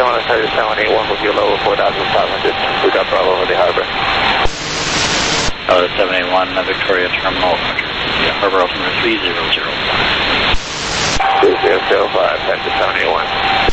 on 781 with your low 4,500. We got Bravo over the harbor. 781 Victoria Terminal, harbor altimeter 3005. 3005, back to 781.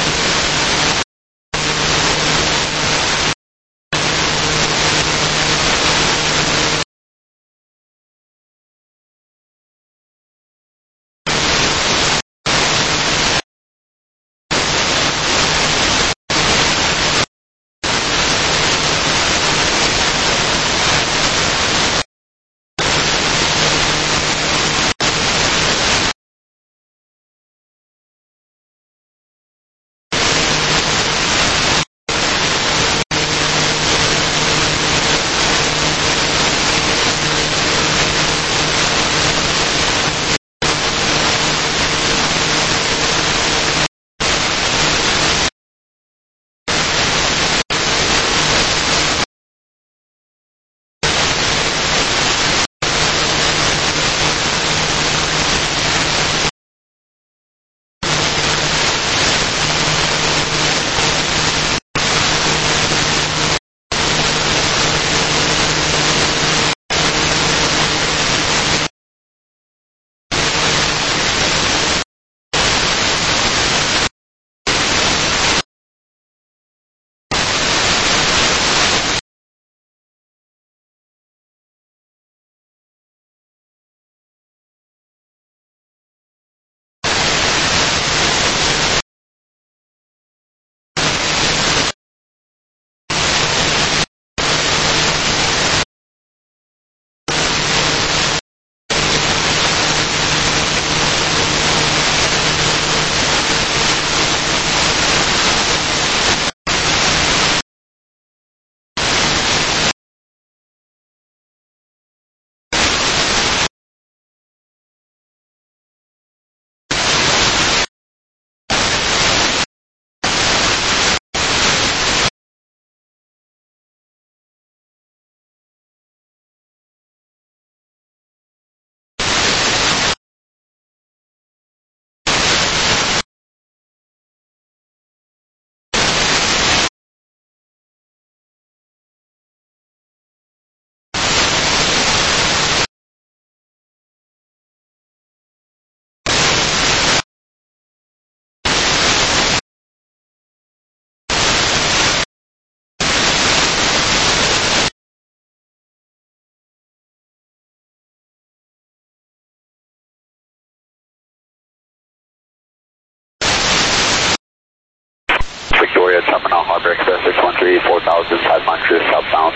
Victoria Terminal, Harbor Express 613, 4,500 southbound.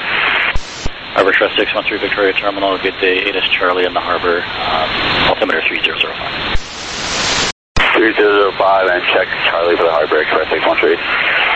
Harbor Express 613 Victoria Terminal, good day, 8 is Charlie in the harbor, altimeter 3005. 3005 and check Charlie for the Harbor Express 613.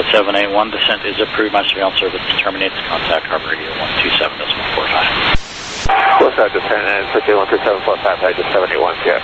781, descent is approved. My surveillance service terminates. Contact Harbor Radio 127.45. What's that, descent and 5137 contact 781, yeah.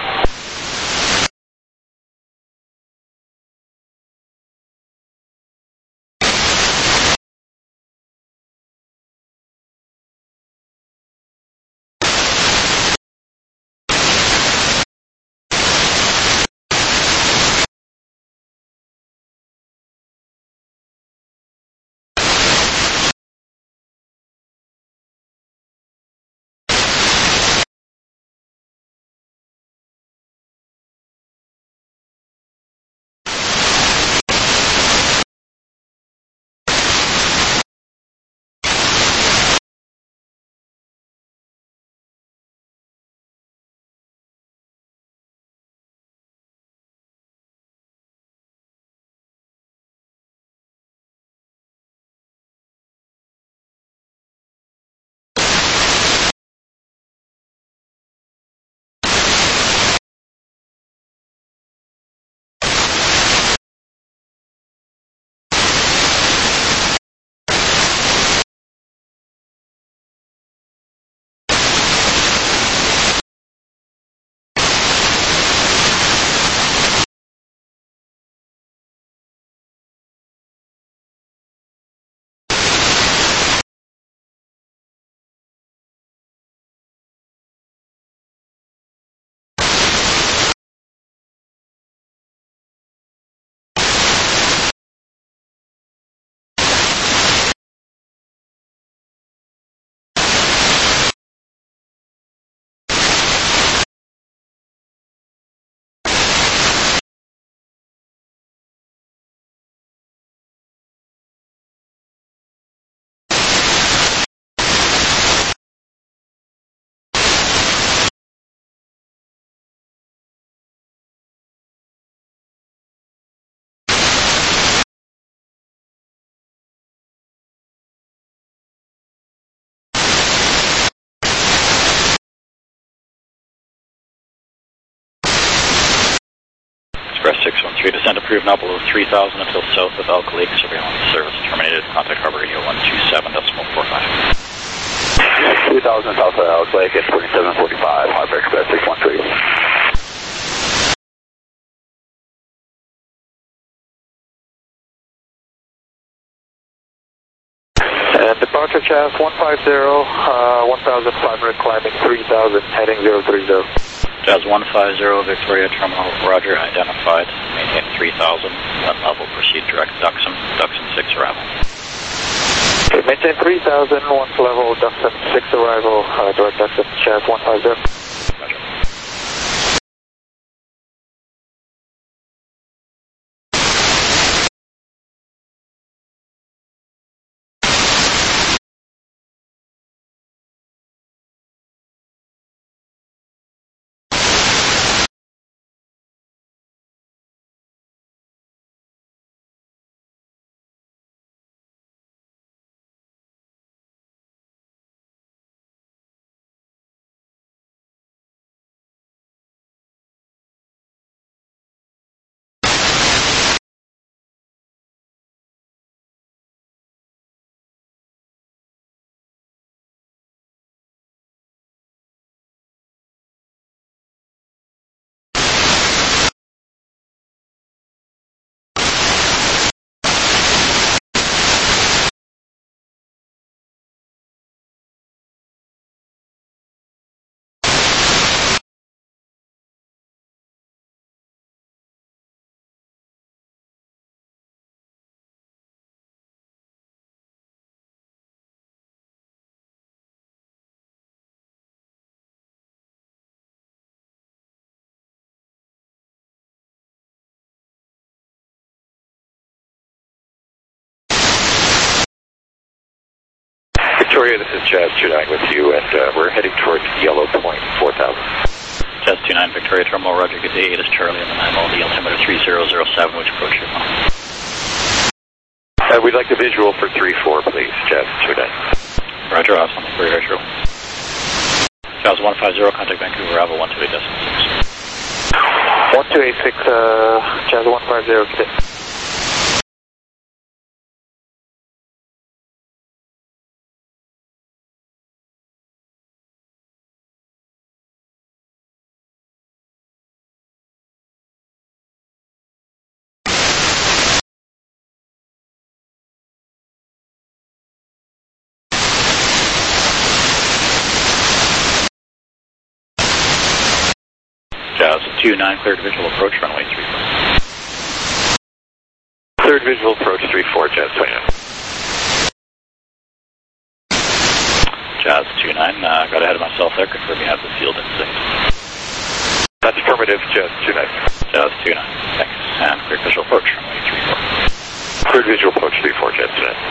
Express 613, descent approved now below 3,000 until south of Elk Lake. Surveillance service terminated. Contact Harbor Radio 127.45. 2,000 south of Elk Lake at 2745, Harbor Express 613. And departure Chas 150, 1,500 climbing 3,000, heading 030. Jazz 150, Victoria Terminal, Roger, identified. Maintain 3,000, wind level, proceed direct Duxon 6 arrival. Okay, maintain 3,000, once level, Duxon 6 arrival, direct Duxon, Chas 150. Roger. Victoria, this is Jazz 29 with you, and we're heading towards Yellow Point, 4,000. Jazz 29, Victoria Terminal, Roger, good day, 8 is Charlie on the 9 the altimeter 3007, which approach your phone. We'd like the visual for 3-4, please, Jazz 29. Roger, awesome, for your visual. Jazz 150, contact Vancouver, Bravo 128.6. 1286, Jazz 150, good day. Jazz 29, cleared visual approach, runway 34. Cleared visual approach 34, Jazz 29. Jazz 29, got ahead of myself there, confirm you have the field in sync. That's affirmative, Jazz 29. Jazz 29, thanks. And cleared visual approach, runway 34. Cleared visual approach 34, Jazz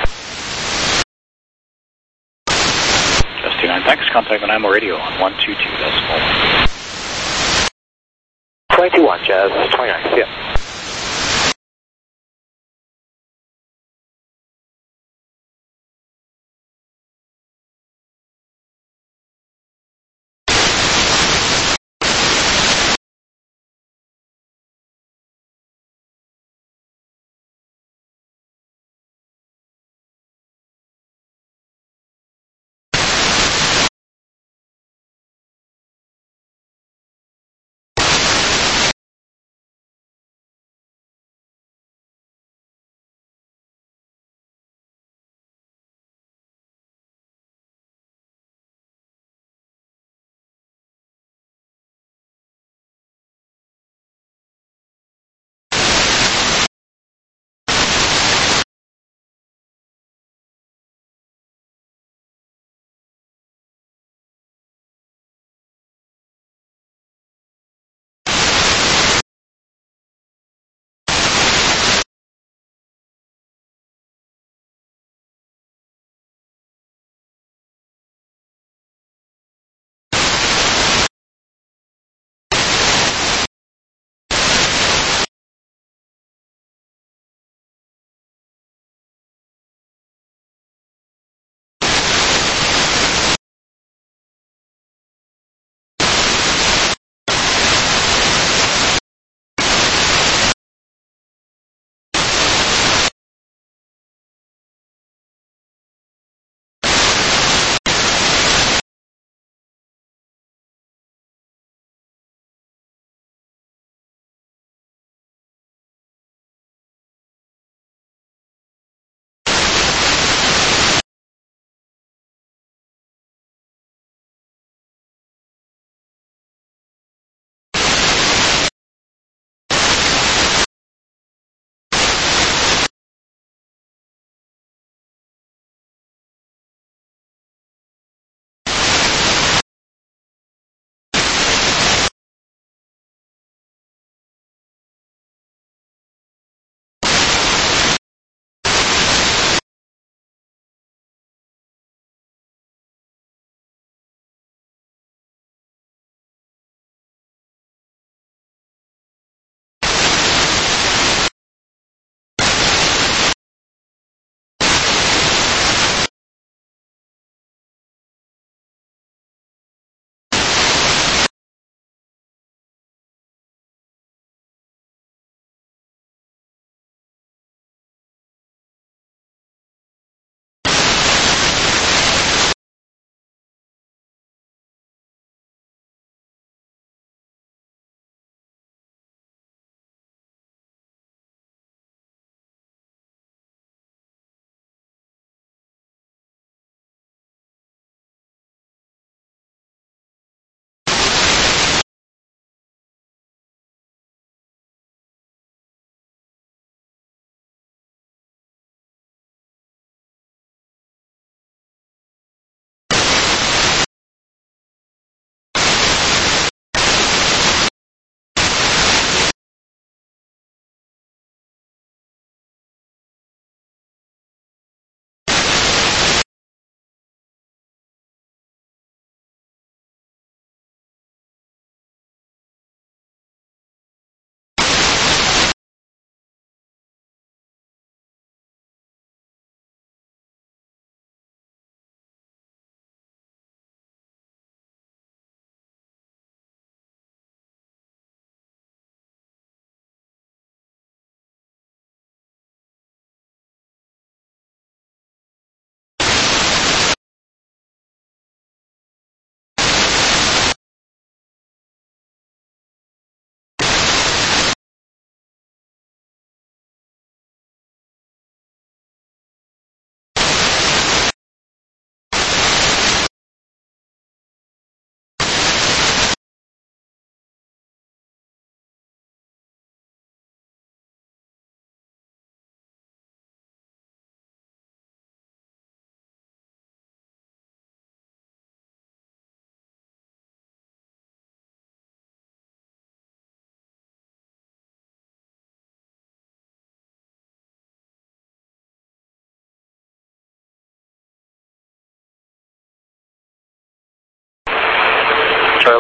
29. Jazz 29, thanks. Contact Nanaimo radio on 122.1. 21, Jazz 29, yeah.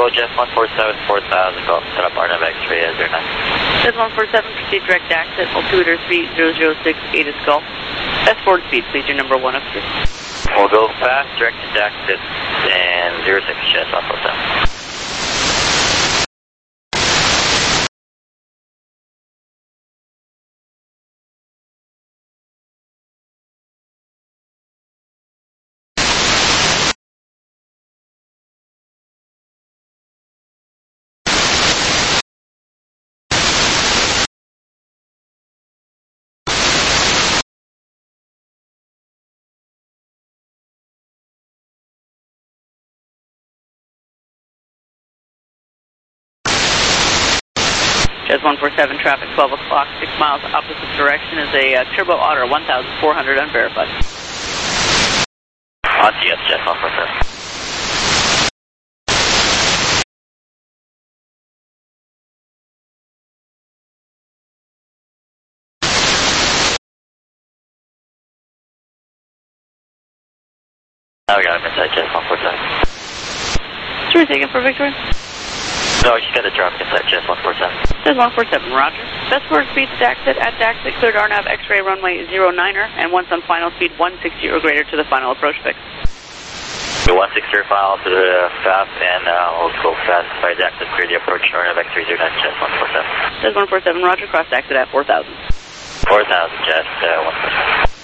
Total Jet 147, 4000, go set up RNAV X-ray as 09. Jet 147, proceed direct exit, altimeter 3006, 8 is Gulf. Best forward speed, please, your number 1 of 3. We'll go fast, direct exit, and 06 Jet 147. Jet 147, traffic 12 o'clock, 6 miles opposite direction is a Turbo Otter 1400 unverified. On to yes, Jet 147. Now we got him inside Jet 147. Should we take it for Victoria? No, you got to drop inside Jet 147. Jet 147, roger. Best forward speed to Daxit, at Daxit, cleared RNAV X-ray runway 09er, and once on final speed 160 or greater to the final approach fix. The 160 final to the fast, and we'll go fast by Daxit, clear the approach RNAV X-ray 09 Jet 147. Jet 147, roger, cross Daxit at 4000. 4000 Jet 147.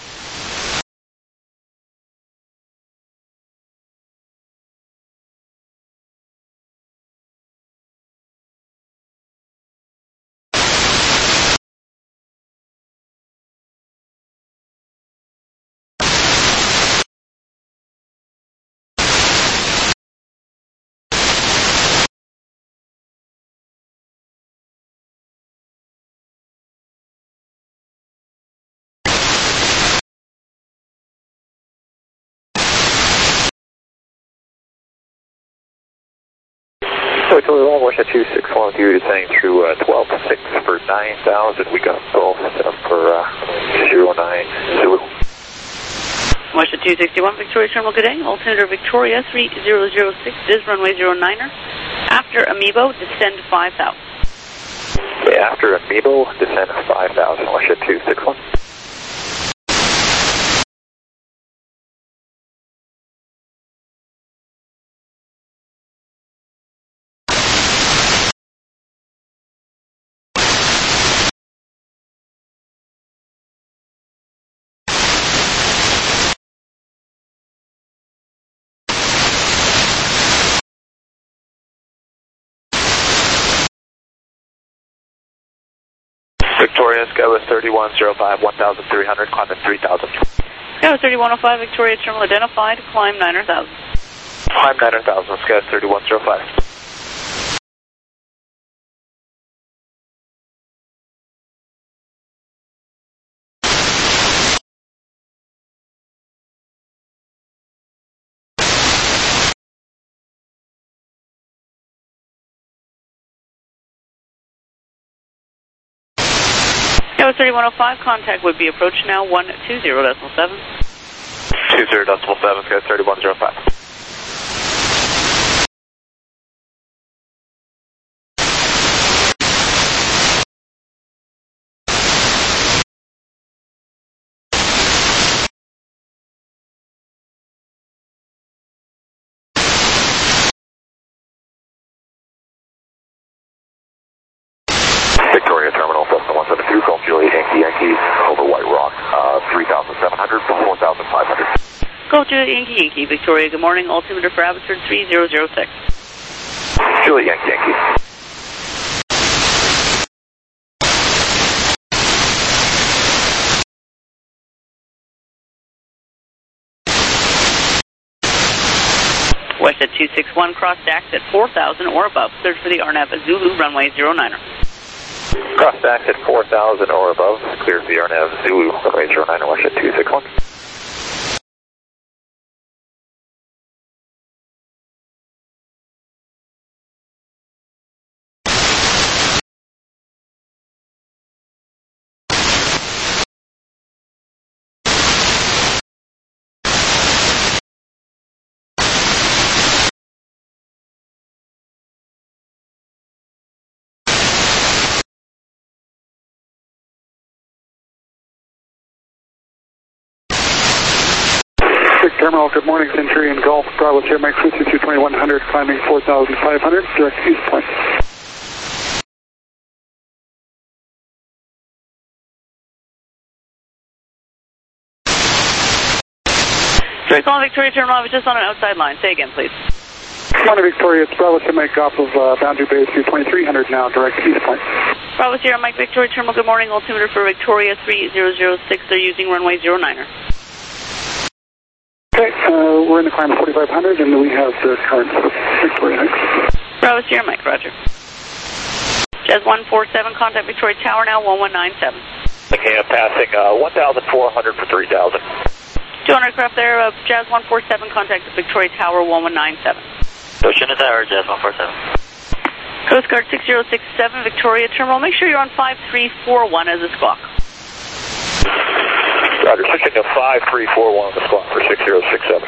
Victoria Lab, West 261 with you descending through 12.6 for 9,000. We got Gulf set up for 09 Zulu. West 261, Victoria Terminal, good day. Altimeter Victoria 3006, is runway 09er. After Amiibo, descend 5,000. Okay, after Amiibo, descend 5,000. West 261. Victoria, Skywest 3105, 1,300, climb at 3,000. Skywest 3105, Victoria Terminal identified, climb 9,000. Climb 9,000, Skywest 3105. Skywest 3105, contact would be approached now 120.7. 20.7, Skywest 3105. Victoria Terminal, Cessna 172, Gulf Juliet Yankee, over White Rock, 3,700 from 4,500. Gulf Juliet Yankee, Victoria, good morning. Altimeter for Abbotsford 3006. Juliet Yankee. West at 261, cross Dax at 4,000 or above. Search for the RNAV Zulu, runway 09er. Cross Dax at 4,000 or above. Clear for the RNAV Zulu, runway 09er, West at 261. Terminal, good morning, Centurion Golf, Bravo Sierra Mike, Fritzy 2100, climbing 4,500, direct east point. Sorry, calling Victoria Terminal, I was just on an outside line. Say again, please. Good morning, Victoria, it's Bravo Sierra Mike off of Boundary Base 2300 now, direct east point. Bravo Sierra Mike, Victoria Terminal, good morning, altimeter for Victoria 3006, they're using runway 09er. Okay, we're in the climb of 4,500 and we have the current Victoria next. Bravo Sierra Mike, roger. Jazz 147, contact Victoria Tower now, 1197. Okay, I'm passing 1,400 for 3,000. 200 craft there, Jazz 147, contact Victoria Tower, 1197. Ocean Tower, Jazz 147. Coast Guard 6067, Victoria Terminal, make sure you're on 5341 as a squawk. Roger, switching to 5341 on the squawk for 6067.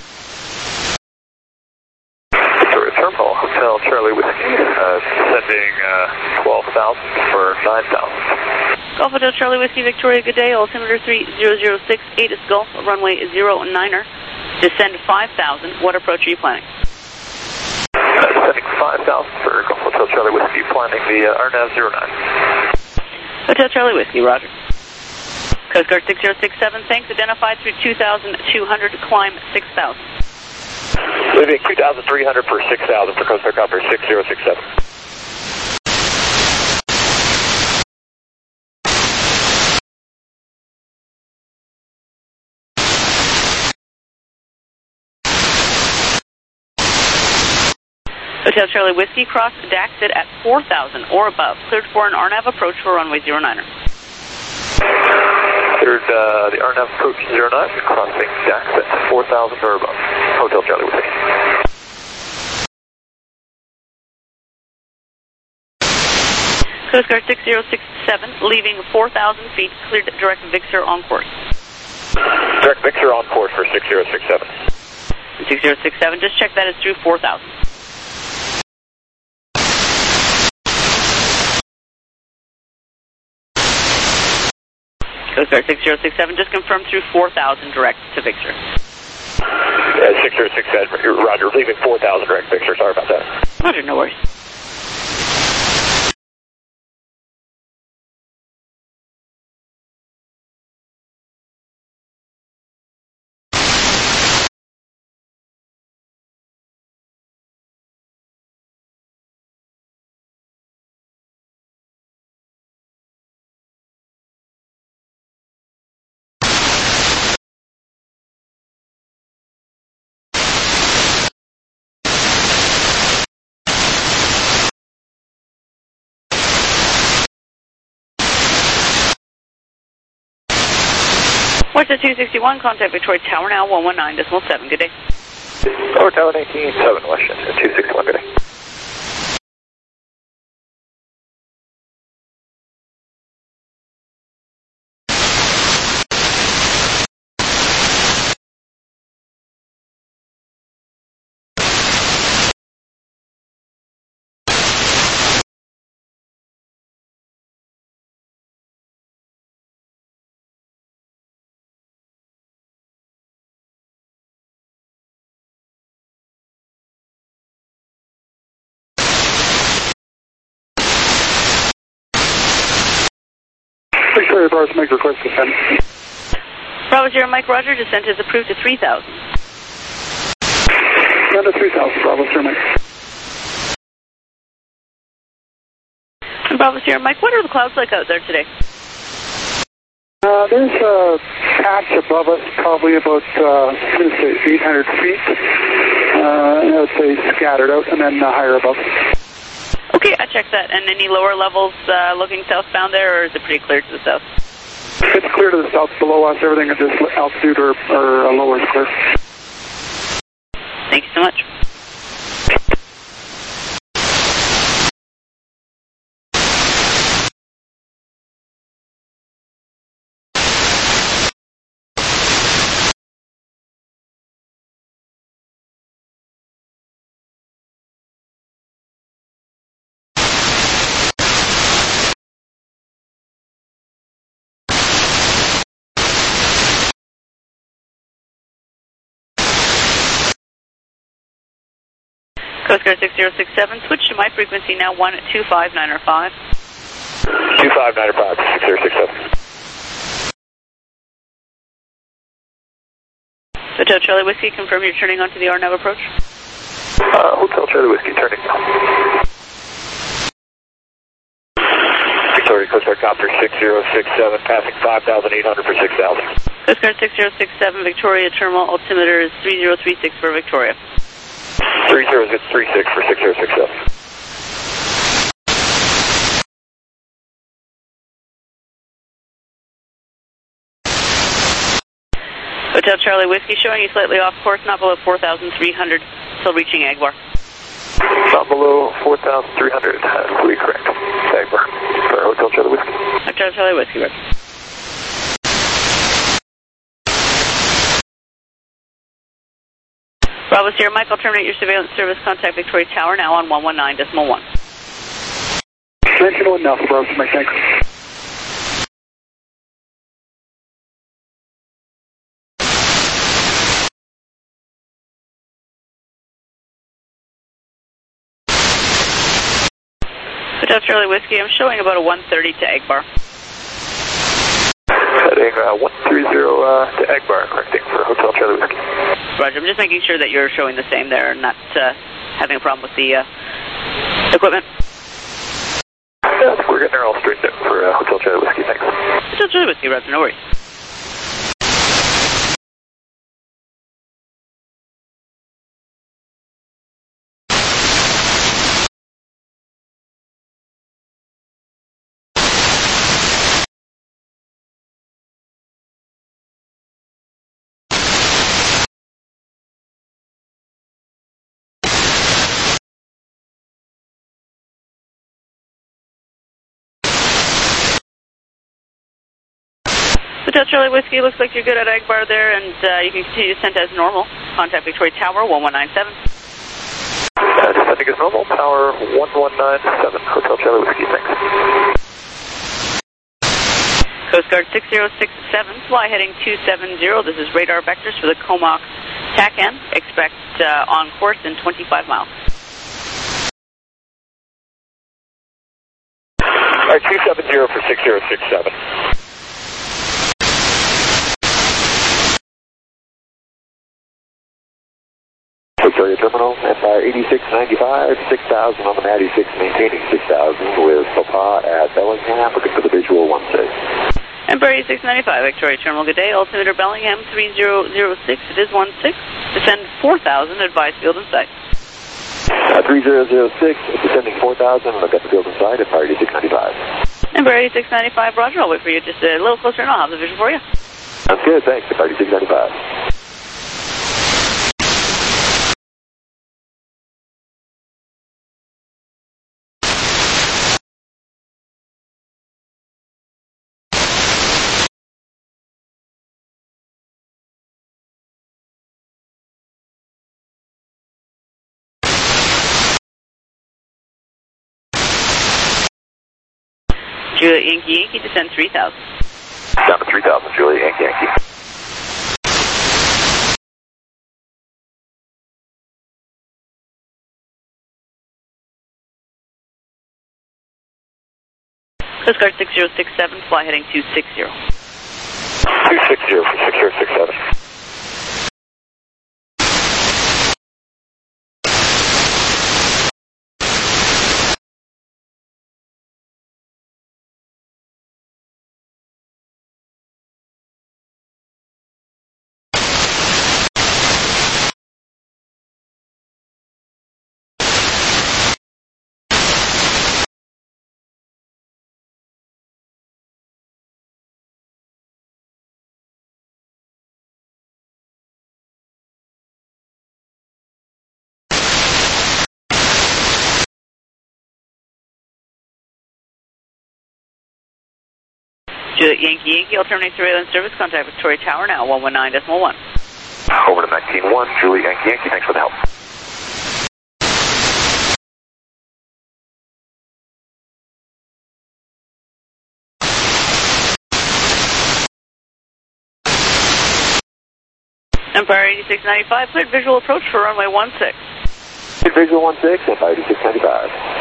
Victoria Terminal, Hotel Charlie Whiskey, sending 12,000 for 9,000. Golf Hotel Charlie Whiskey, Victoria, good day, altimeter 3006, 8 is Golf, runway 09er, descend 5,000, what approach are you planning? Sending 5,000 for Golf Hotel Charlie Whiskey, planning the RNAV 09. Hotel Charlie Whiskey, roger. Coast Guard 6067, thanks. Identified through 2,200 to climb 6,000. Leaving 2,300 for 6,000 for Coast Guard Copter 6067. Hotel Charlie Whiskey, cross Daxit at 4,000 or above. Cleared for an RNAV approach for runway 09er. Cleared the RNAV approach 09, crossing Daxit 4,000 or above. Hotel Charlie Whiskey. Coast Guard 6067, leaving 4,000 feet, cleared direct Victor on course. Direct Victor on course for 6067. 6067, just check that is through 4,000. Coast Guard 6067, just confirm through 4,000 direct to Victor. 6067, roger, leaving 4,000 direct Victor, sorry about that. Roger, no worries. What's the 261? Contact Victoria Tower now, 119.7. Good day. Tower Tower 187, Washington, 261, good day. Victoria Bars make request to send. Bravo Sierra Mike, roger, descent is approved to 3,000. Down to 3,000, Bravo Sierra Mike. And Bravo Sierra Mike, what are the clouds like out there today? There's a patch above us, probably about, I'm going to say 800 feet. I would say scattered out, and then higher above. Okay, I checked that. And any lower levels looking southbound there, or is it pretty clear to the south? It's clear to the south below us. Everything at this altitude or lower is clear. Thank you so much. Coast Guard 6067, switch to my frequency now 125.905. 25905, 6067. Hotel Charlie Whiskey, confirm you're turning onto the RNAV approach. Hotel Charlie Whiskey, turning. Victoria, Coast Guard Copter 6067, passing 5,800 for 6,000. Coast Guard 6067, Victoria Terminal, altimeter is 3036 for Victoria. 3036 for 6067. Hotel Charlie Whiskey, showing you slightly off course, not below 4,300, till reaching Agbar. Not below 4,300, absolutely correct. Agbar, for Hotel Charlie Whiskey. Hotel Charlie Whiskey, right. Bravo Sierra Mike, I'll terminate your surveillance service. Contact Victoria Tower now on 119.1. Sentinel enough, Bravo Mike, thanks. Hotel Charlie Whiskey, I'm showing about a 130 to Agbar. Heading 130 to Agbar, correcting for Hotel Charlie Whiskey. Roger, I'm just making sure that you're showing the same there and not having a problem with the equipment. Yeah, we're getting her all straightened out for Hotel Charlie Whiskey, thanks. Hotel Charlie Whiskey, Roger, no worries. Hotel Charlie Whiskey, looks like you're good at Agbar there, and you can continue to send as normal. Contact Victoria Tower, 1197. Descending as normal, power 1197, Hotel Charlie Whiskey, thanks. Coast Guard 6067, fly heading 270. This is radar vectors for the Comox TACAN. Expect on course in 25 miles. Alright, 270 for 6067. Victoria Terminal, Empire 8695, 6,000 on the MAD 86, maintaining 6,000 with Papa at Bellingham, looking for the visual 16. Empire 8695, Victoria Terminal, good day. Altimeter Bellingham 3006, it is 16. Descend 4,000, advise field in sight. 3006, descending 4,000, and I've got the field in sight, Empire 8695. Empire 8695, Roger, I'll wait for you just a little closer and I'll have the vision for you. Sounds good, thanks, Empire 8695. Juliet Yankee Yankee, descend 3,000. Down to 3,000, Juliet Yankee Yankee. Coast Guard 6067, fly heading 260. 260 for 6067. Juliet Yankee Yankee, I'll terminate surveillance service. Contact Victoria Tower now, 119.1. Over to 19-1, Juliet Yankee Yankee, thanks for the help. Empire 8695, cleared visual approach for runway 16. Visual 16, FID 695.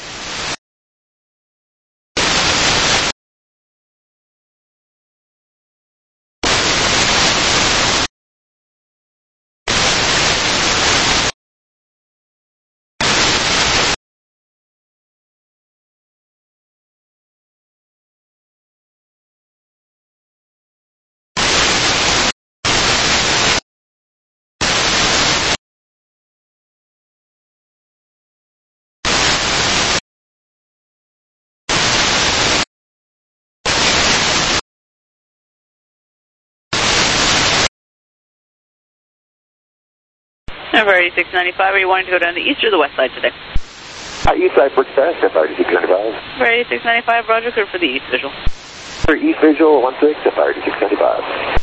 Variety 695, are you wanting to go down the east or the west side today? East side for fast, FID 695. Variety 695, Roger, clear for the east visual. For East Visual 16, FID 695.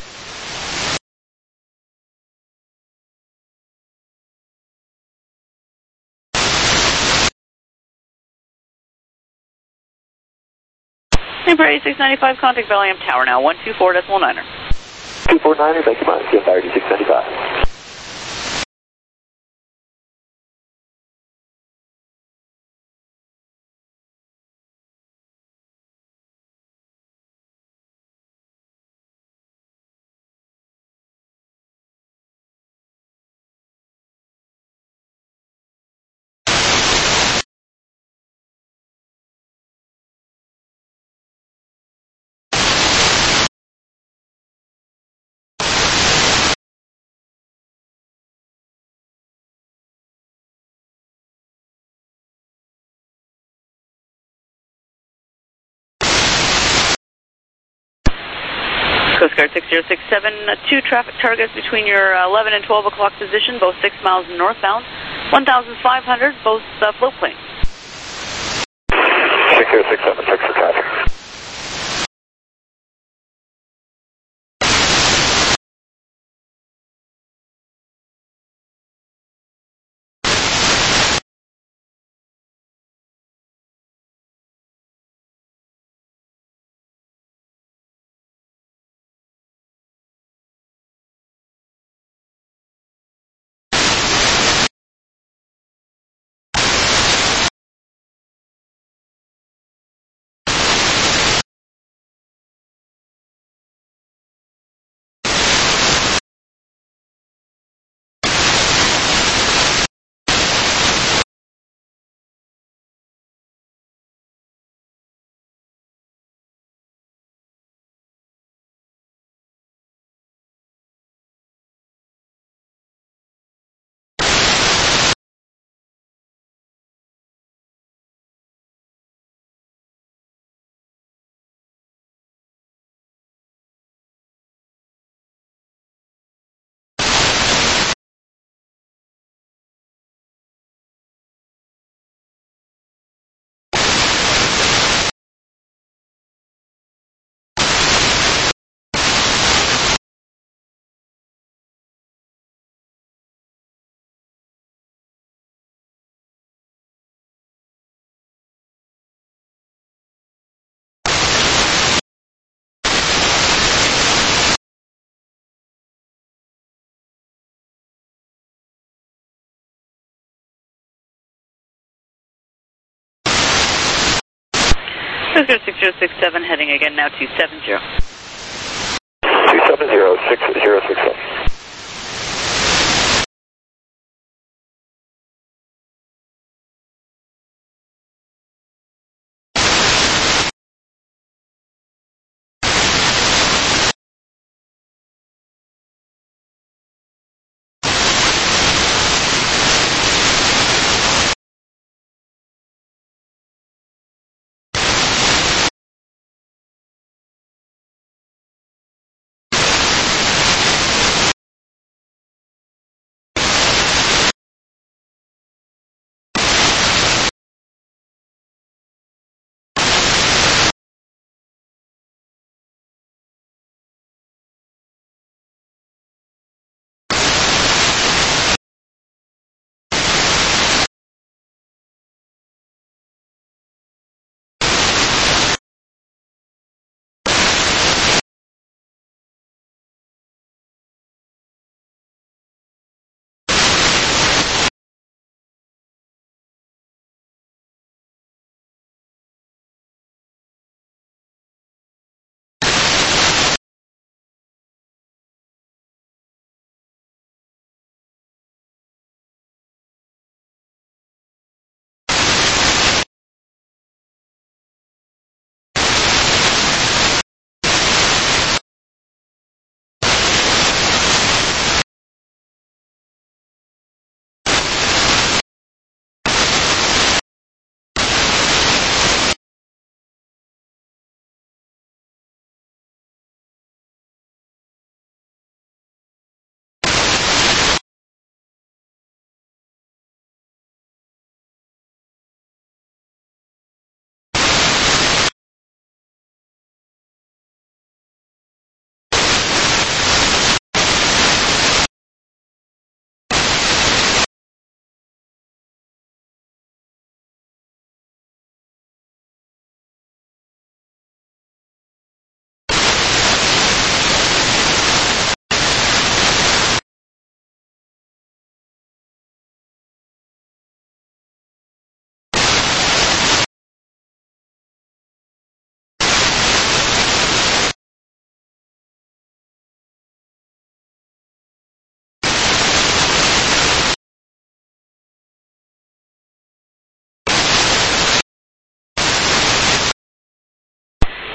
Variety 695, contact Valium Tower now, 124.9er. 249er, thank you much, FID 695. Coast Guard 6067, two traffic targets between your 11 and 12 o'clock position, both 6 miles northbound, 1,500, both float planes. 6067, check for traffic. Coast Guard 6067, heading again now 270. 270, 6067.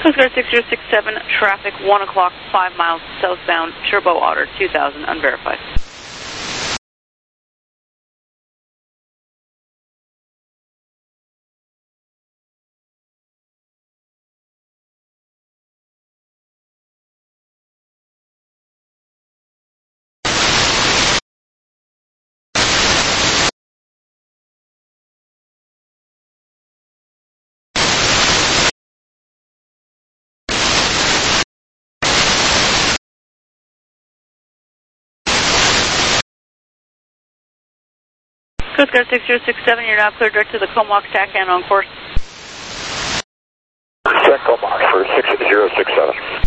Coast Guard 6067, traffic 1 o'clock, 5 miles southbound, Turbo Otter 2000, unverified. Coast Guard 6067, you're now cleared direct to the Comox TAC and on course. Check Comox for 6067.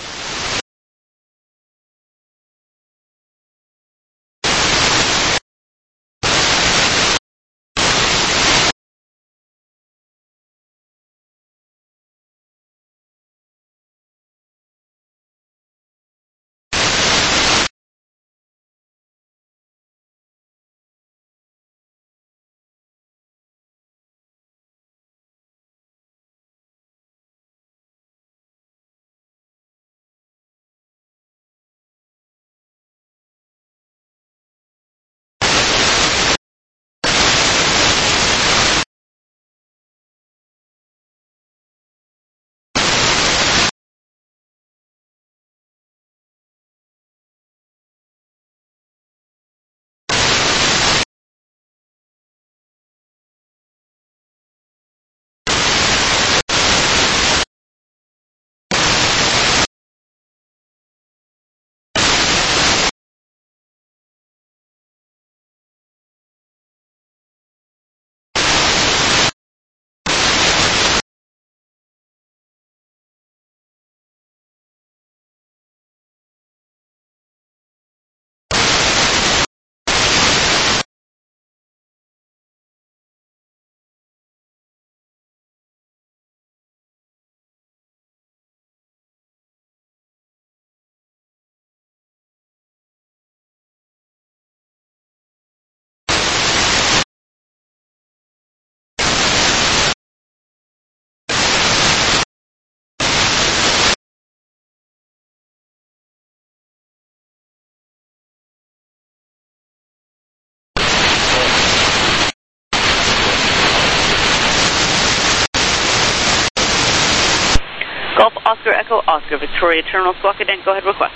Golf Oscar Echo Oscar, Victoria Terminal, Squawka Dent, go ahead, request.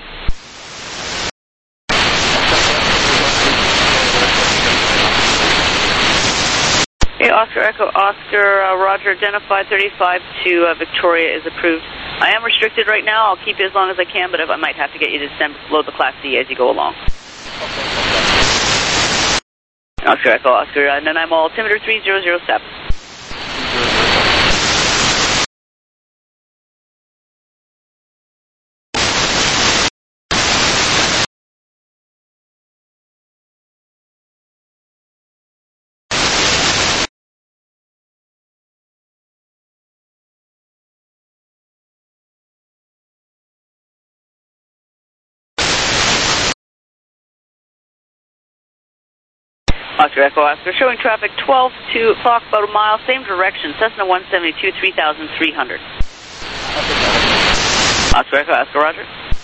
Okay, Oscar Echo Oscar, Roger, identified 35 to Victoria is approved. I am restricted right now. I'll keep you as long as I can, but I might have to get you to load the Class D as you go along. Oscar Echo Oscar, and then I'm altimeter 3007. Oscar Echo Oscar, showing traffic 12 to clock, about a mile, same direction, Cessna 172, 3,300. Oscar Echo Oscar, Roger.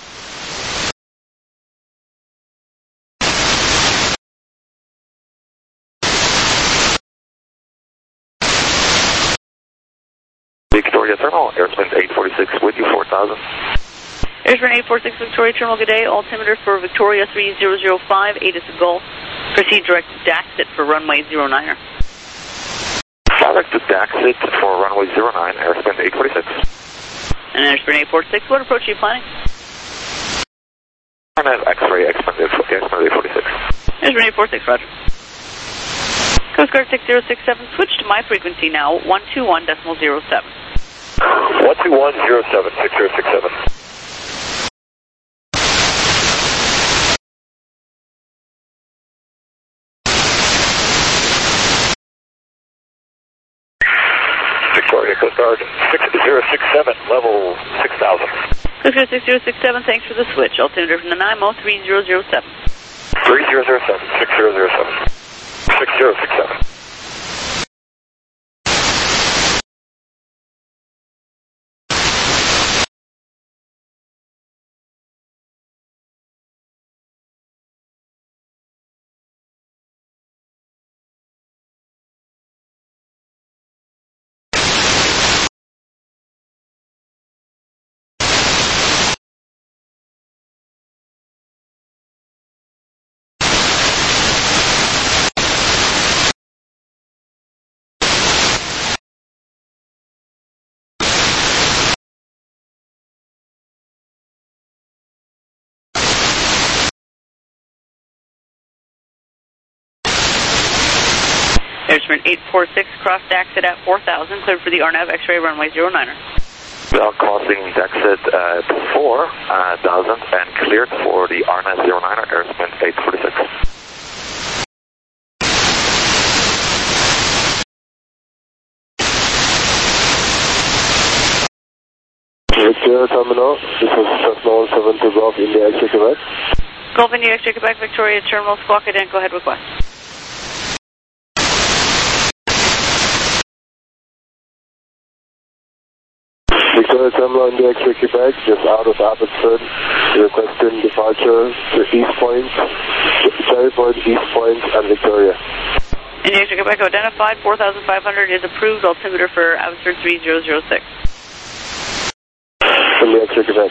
Victoria Terminal, Airspan 846 with you, 4,000. Airspan 846 Victoria Terminal, good day. Altimeter for Victoria 3005, 8 is the goal. Proceed direct to Daxit for runway 09er. Direct to Daxit for runway 09, airspan 846. And airspan 846, what approach are you planning? And then X-ray expanded, airspan 846. Airspan 846, roger. Coast Guard 6067, switch to my frequency now, 121.07. 121.07, 6067. Victoria Coast Guard 6067, level 6000. Coast Guard 6067, thanks for the switch. Altimeter from the NIMO 3007. 3007, 6007. 6067. Airsprint 846, crossed exit at 4,000, cleared for the RNAV X-ray runway 09er. We are crossing the exit at 4,000 and cleared for the RNAV 09er, Airsprint 846. Victoria Terminal, this is Cessna 172 Golf India X-ray Quebec. Golf India X-ray Quebec, Victoria Terminal, Squawk Ident, go ahead, request. Victoria Terminal India X-ray Quebec, just out of Abbotsford, requesting departure to East Point, Cherry Point, East Point, and Victoria. India X-ray Quebec identified, 4,500 is approved, altimeter for Abbotsford 3006. India X-ray Quebec.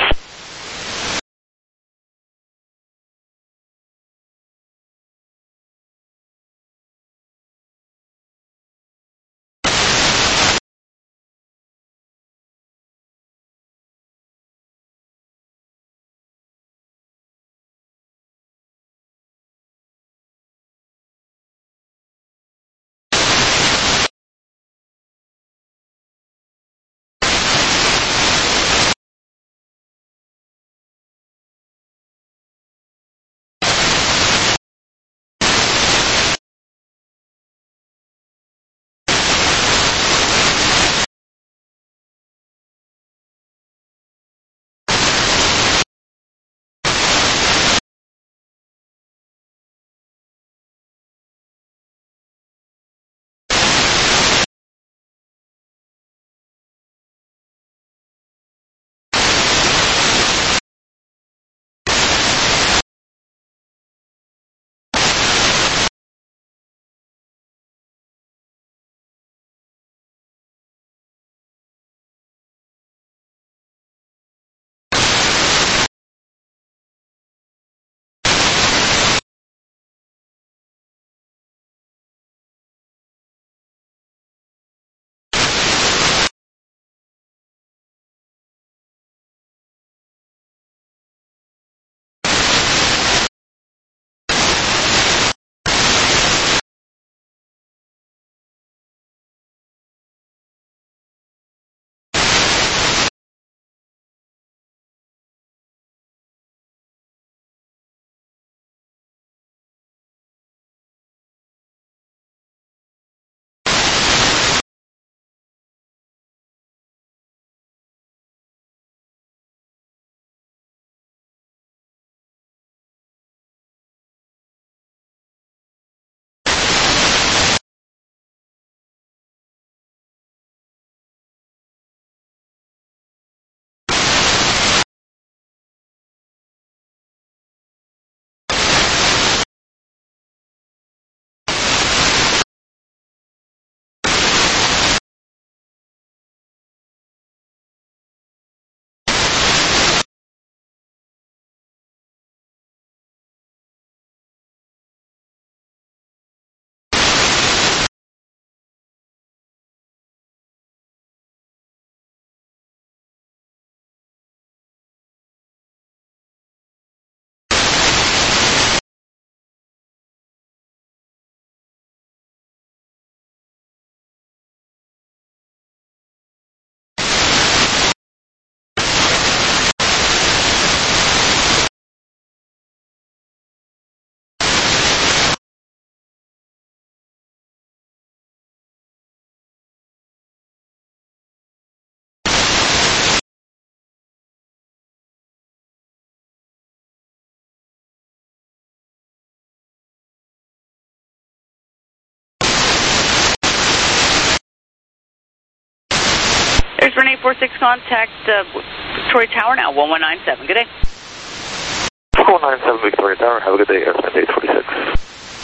Airsprint 846, contact Victoria Tower now, 1197. Good day. 1197 Victoria Tower, have a good day, Airsprint 846.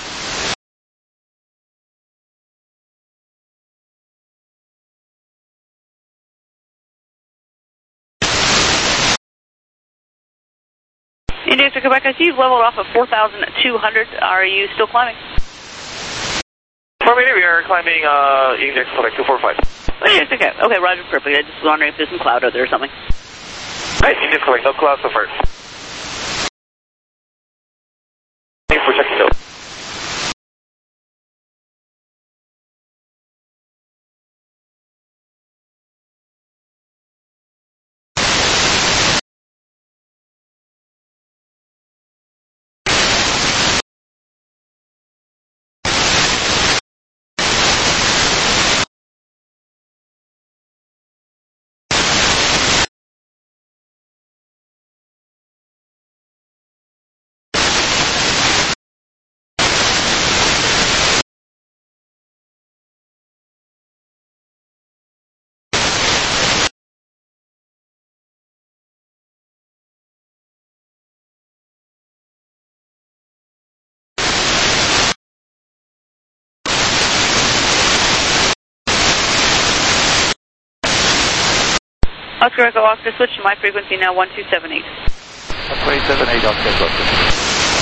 India to Quebec, I see you've leveled off of 4,200. Are you still climbing? For me, we are climbing index for like 245. Oh, yes, okay. Okay, roger, perfect. I just was wondering if there's some cloud out there or something. Right, index for like no clouds so far. Thanks for checking out. Oscar Echo Oscar, switch to my frequency now, 1278. 1278, Oscar Echo Oscar.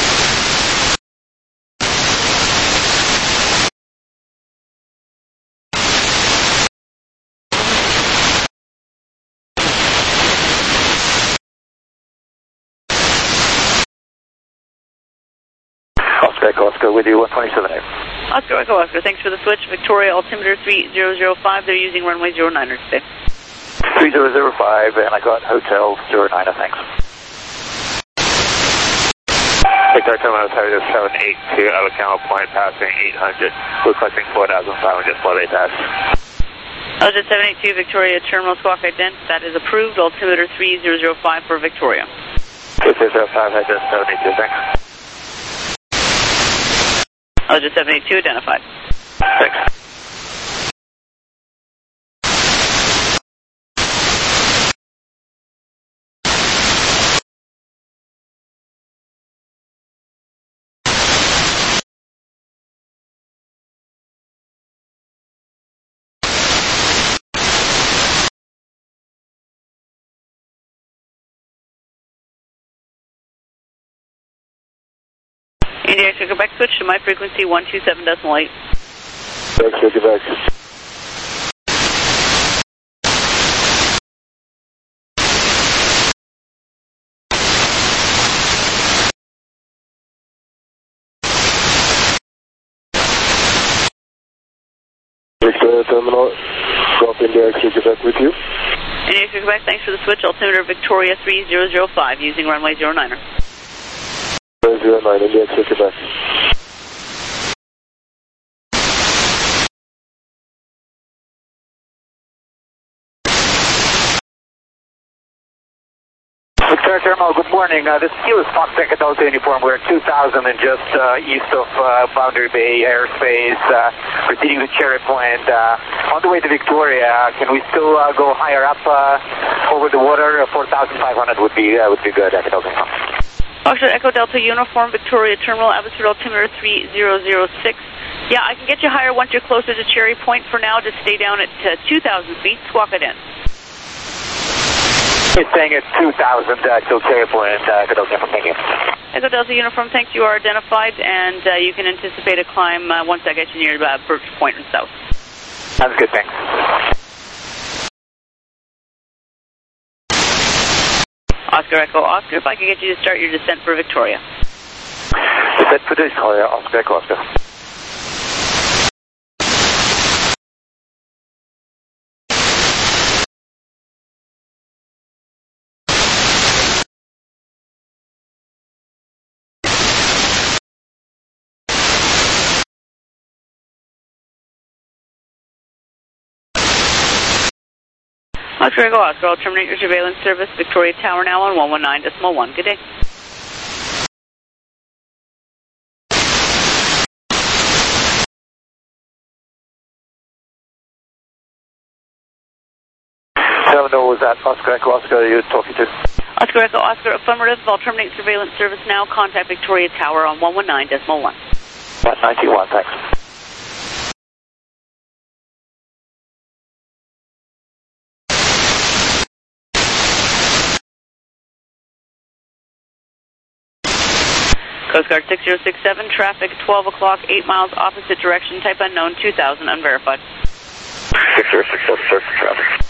Oscar Echo Oscar with you, 1278. Oscar Echo Oscar, thanks for the switch. Victoria altimeter 3005, they're using runway 09er today. 3005, and I got Hotel 09er, thanks. Victoria Terminal 782, Alicante Point, passing 800, requesting 4,500, flight pass. Alpha 782, Victoria Terminal Squawk Ident, that is approved. Altimeter 3005 for Victoria. 3005, Ident 782, thanks. Alpha 782, identified. Thanks. India Extra Quebec, switch to my frequency 127.8. Thanks for Quebec. Victoria Terminal, drop India Extra Quebec with you. India Extra Quebec, thanks for the switch. Altimeter Victoria 3005 using runway 09er. 09, India Extra Quebec. Victoria Terminal, good morning. This is Kilo Foxtrot Delta Uniform. We're at 2000 and just east of Boundary Bay airspace, proceeding to Cherry Point. On the way to Victoria, can we still go higher up over the water? 4,500 would be good. Foxtrot Echo Delta Uniform, Victoria Terminal, altitude altimeter 3006. Yeah, I can get you higher once you're closer to Cherry Point. For now, just stay down at 2,000 feet. Squawk it in. It's saying it's 2,000 till Cherry Point. Echo Delta, thank you. Echo Delta Uniform, thanks. You are identified, and you can anticipate a climb once I get you near Birch Point and south. Sounds good, thanks. Oscar Echo Oscar, if I could get you to start your descent for Victoria. Descent for Victoria, Oscar Echo Oscar. Oscar Echo Oscar, I'll terminate your surveillance service. Victoria Tower now on 119.1. Good day. Terminal, was that Oscar Echo Oscar you're talking to? Oscar Echo Oscar, affirmative. I'll terminate surveillance service now. Contact Victoria Tower on 119.1. 191, thanks. Coast Guard 6067, traffic 12 o'clock, 8 miles opposite direction, type unknown, 2000, unverified. 6067, search for traffic.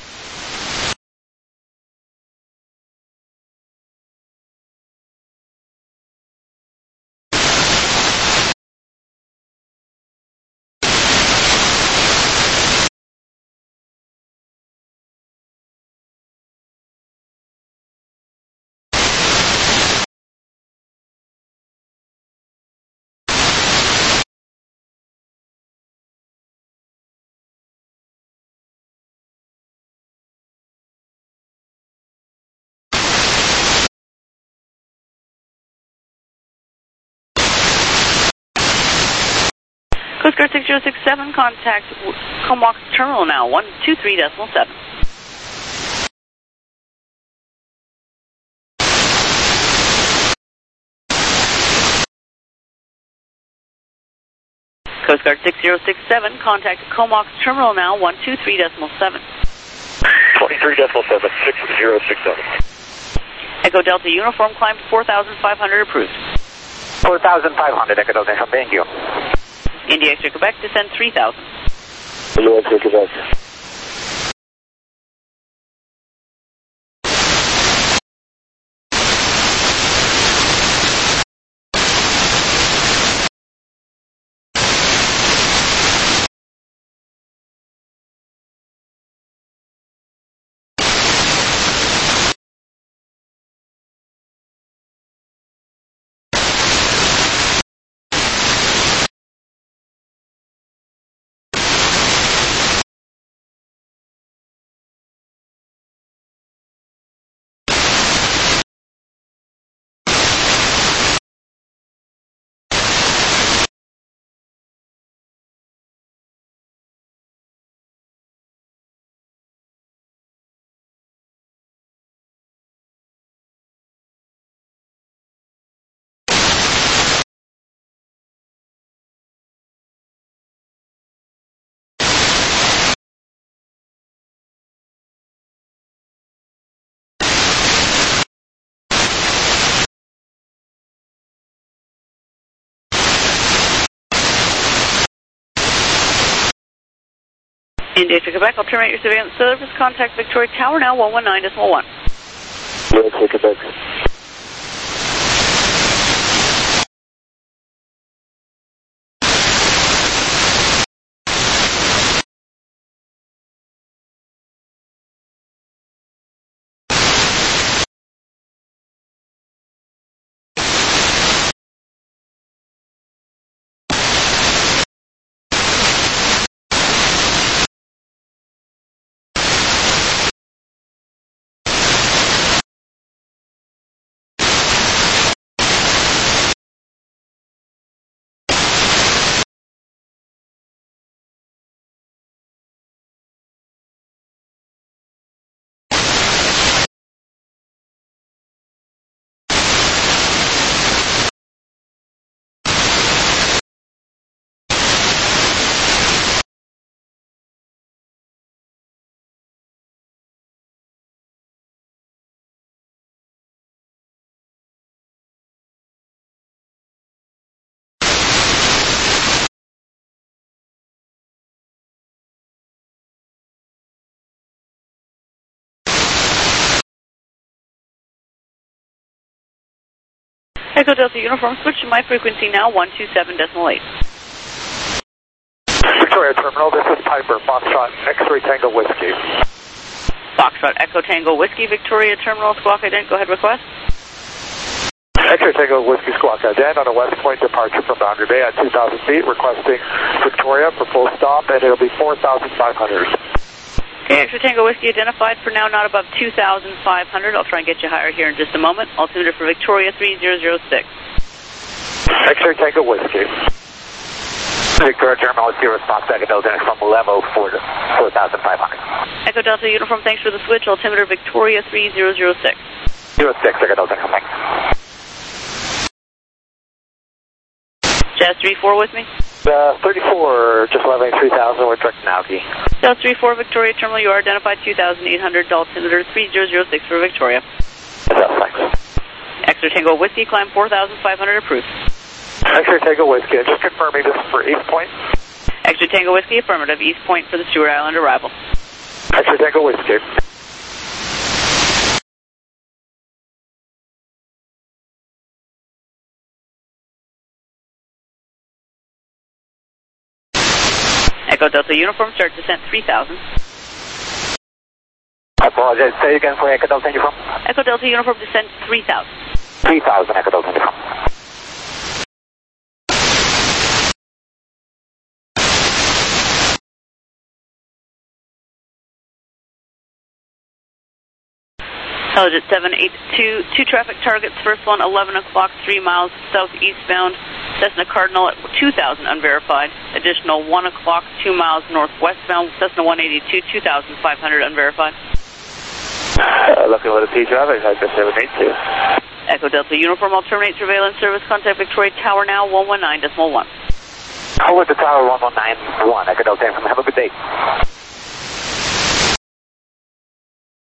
Coast Guard 6067, contact Comox Terminal now, 123.7. Coast Guard 6067, contact Comox Terminal now, 123.7. 29 3.7, 6067. Echo Delta Uniform, climb 4,500 approved. 4,500, Echo Delta Uniform, thank you. India X-ray Quebec, descend 3,000. India X-ray Quebec. India X-ray Quebec, I'll terminate your surveillance service. Contact Victoria Tower now, 119.1. India X-ray Quebec. Echo Delta Uniform, switch to my frequency now, 127.8. Victoria Terminal, this is Piper, Foxtrot, X-ray Tango Whiskey. Foxtrot Echo Tango Whiskey, Victoria Terminal, Squawk Ident, go ahead, request. X-ray Tango Whiskey Squawk Ident on a West Point departure from Boundary Bay at 2,000 feet, requesting Victoria for full stop, and it'll be 4,500. Okay, X-ray Tango Whiskey identified for now, not above 2,500. I'll try and get you higher here in just a moment. Altimeter for Victoria 3006. X-ray Tango Whiskey. Victoria Terminal, 0 spot, Echo Delta Uniform, level 4,500. Echo Delta Uniform, thanks for the switch. Altimeter Victoria 3006. 06, Echo Delta Uniform, thanks. Jazz 34 with me? 34, just leveling 3,000, we're direct now, Key. Jazz 34, Victoria Terminal, you are identified 2,800, altimeter 3006 for Victoria. Thanks. X-ray Tango Whiskey, climb 4,500 approved. X-ray Tango Whiskey, just confirming this is for East Point. X-ray Tango Whiskey, affirmative, East Point for the Stewart Island arrival. X-ray Tango Whiskey. Echo Delta Uniform, start descent 3,000. I apologize, say again for Echo Delta Uniform. Echo Delta Uniform, descent 3,000. 3,000, Echo Delta Uniform. Intelligence 782, two traffic targets. First one, 11 o'clock, 3 miles southeastbound. Cessna Cardinal at 2,000 unverified. Additional 1 o'clock, 2 miles northwestbound. Cessna 182, 2,500 unverified. Looking for the P traffic, Echo 782. Echo Delta Uniform, I'll terminate surveillance service. Contact Victoria Tower now, 119.1. Hold at the tower 1191, Echo Delta Uniform. Have a good day.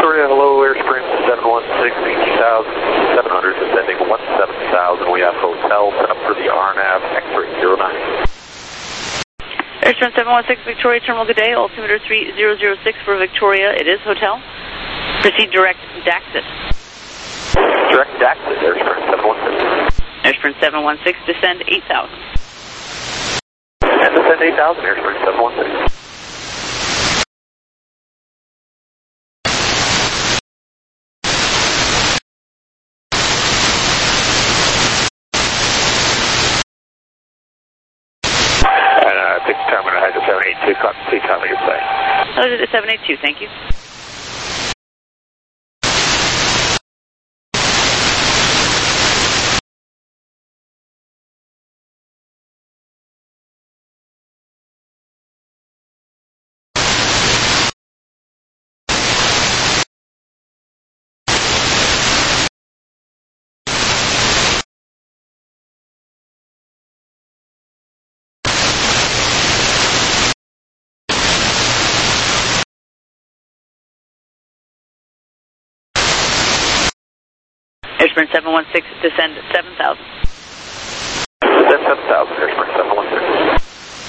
Victoria, hello, Airspring 716, 18,700, descending 17,000. We have hotel set up for the RNAV, X-ray 09. Airstream 716 Victoria, terminal good day, altimeter 3006 for Victoria. It is hotel. Proceed direct Daxit. Direct Daxit, Airspring 716. Airstream 716, descend 8,000. And descend 8,000, Airspring 716. Terminal has a 782, please tell me your play. Hello to the 782, thank you. Airspring 716, descend 7,000. Descend 7,000, Airspring 716.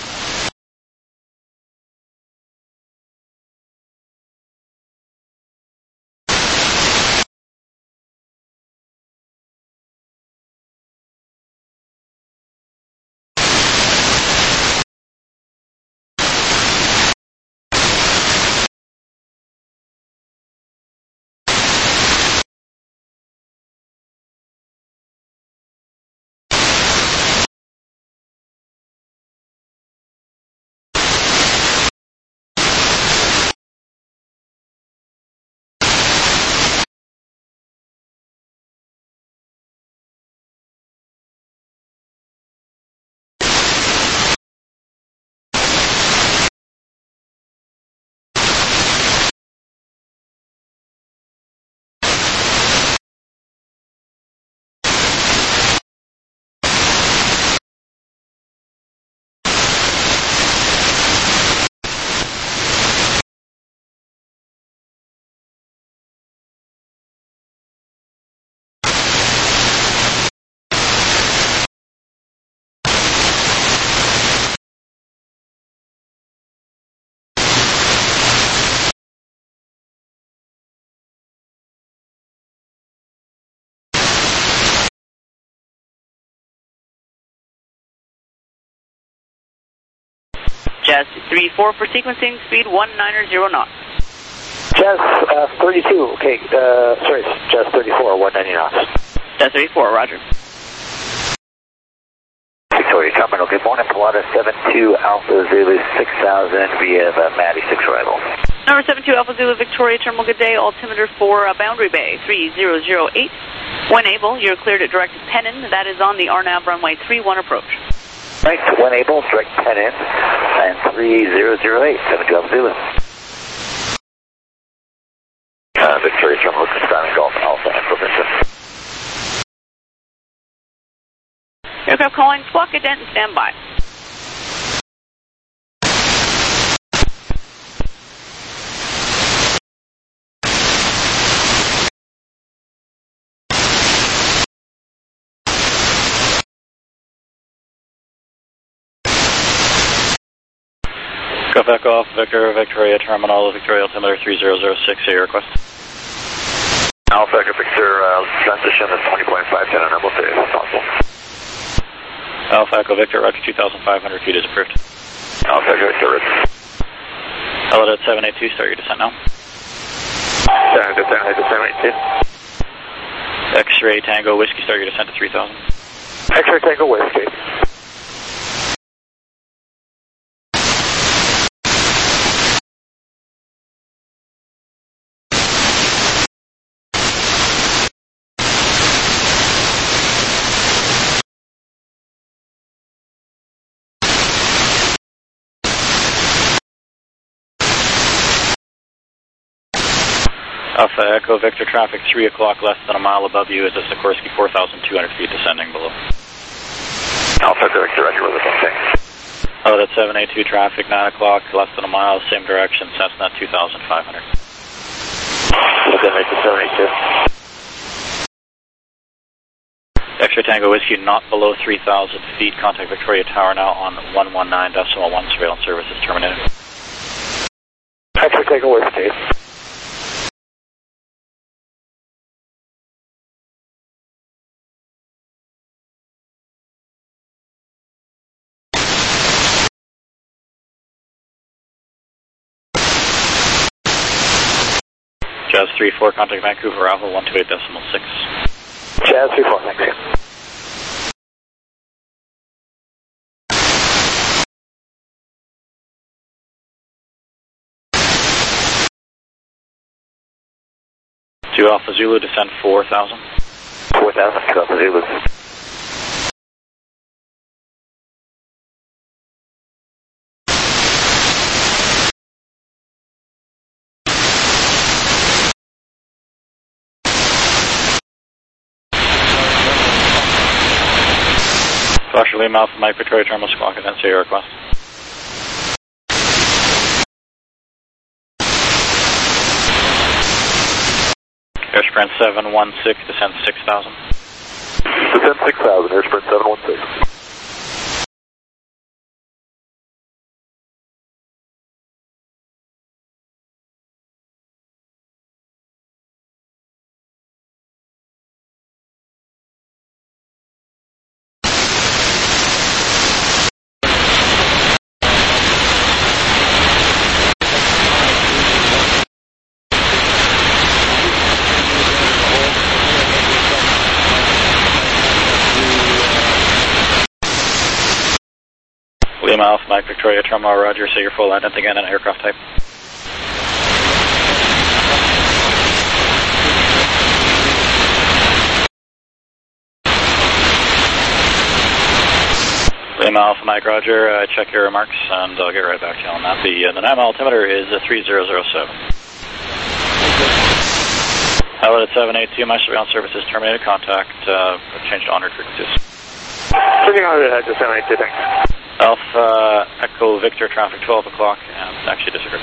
Jazz 34 for sequencing, speed 190 knots. Jazz 32, okay, sorry, Jazz 34, 190 knots. Jazz 34, roger. Victoria Terminal, good morning, Pilatus 72 Alpha Zulu 6000 via the Matty 6 arrival. Number 72 Alpha Zulu Victoria, terminal good day, altimeter for Boundary Bay 3008. When able, you're cleared at direct Pennin, that is on the RNAV runway 31 approach. Right, when able, direct Pennin and 3008, 72 Alpha Zulu. Victoria Terminal, Skyline Golf Alpha and Provincial. Aircraft calling, squawk a dent and stand by. Go back off, Victor, Victoria Terminal, Victoria altimeter 3006, your request. Alpha Victor, transition at 20.510 on number 3, if possible. Alpha Echo Victor, roger, 2,500 feet is approved. Alpha Victor, Hello, at 782, start your descent now. Descent 782. X-ray Tango Whiskey, start your descent to 3,000. X-ray Tango Whiskey. Alpha Echo Victor, traffic 3 o'clock, less than a mile above you is a Sikorsky 4,200 feet descending below. Alpha Victor, roger, with the thing. Hello, that's 782 traffic, 9 o'clock, less than a mile, same direction, Cessna 2,500. American 782. X-ray Tango Whiskey not below 3,000 feet. Contact Victoria Tower now on 119.1. Surveillance service is terminated. X-ray Tango Whiskey. Jazz 34, contact Vancouver Alpha 128.6. Jazz 34, thank you. To Alpha Zulu, descend 4,000. 4,000 to Alpha Zulu. Foster Lima Alpha Mike Victoria Terminal Squawk, and your request. Air Sprint 716, descend 6,000. Descend 6,000, Air Sprint 716. Lima Alpha Mike Victoria Terminal, Roger, say your full identity again and aircraft type. Lima Alpha Mike Roger, check your remarks and I'll get right back to you on that. The NAM altimeter is 3007. Hello at 782, my surveillance service is terminated. Contact, changed to honored frequencies. Switching on to 782, thanks. Alpha Echo Victor traffic 12 o'clock and actually disagree.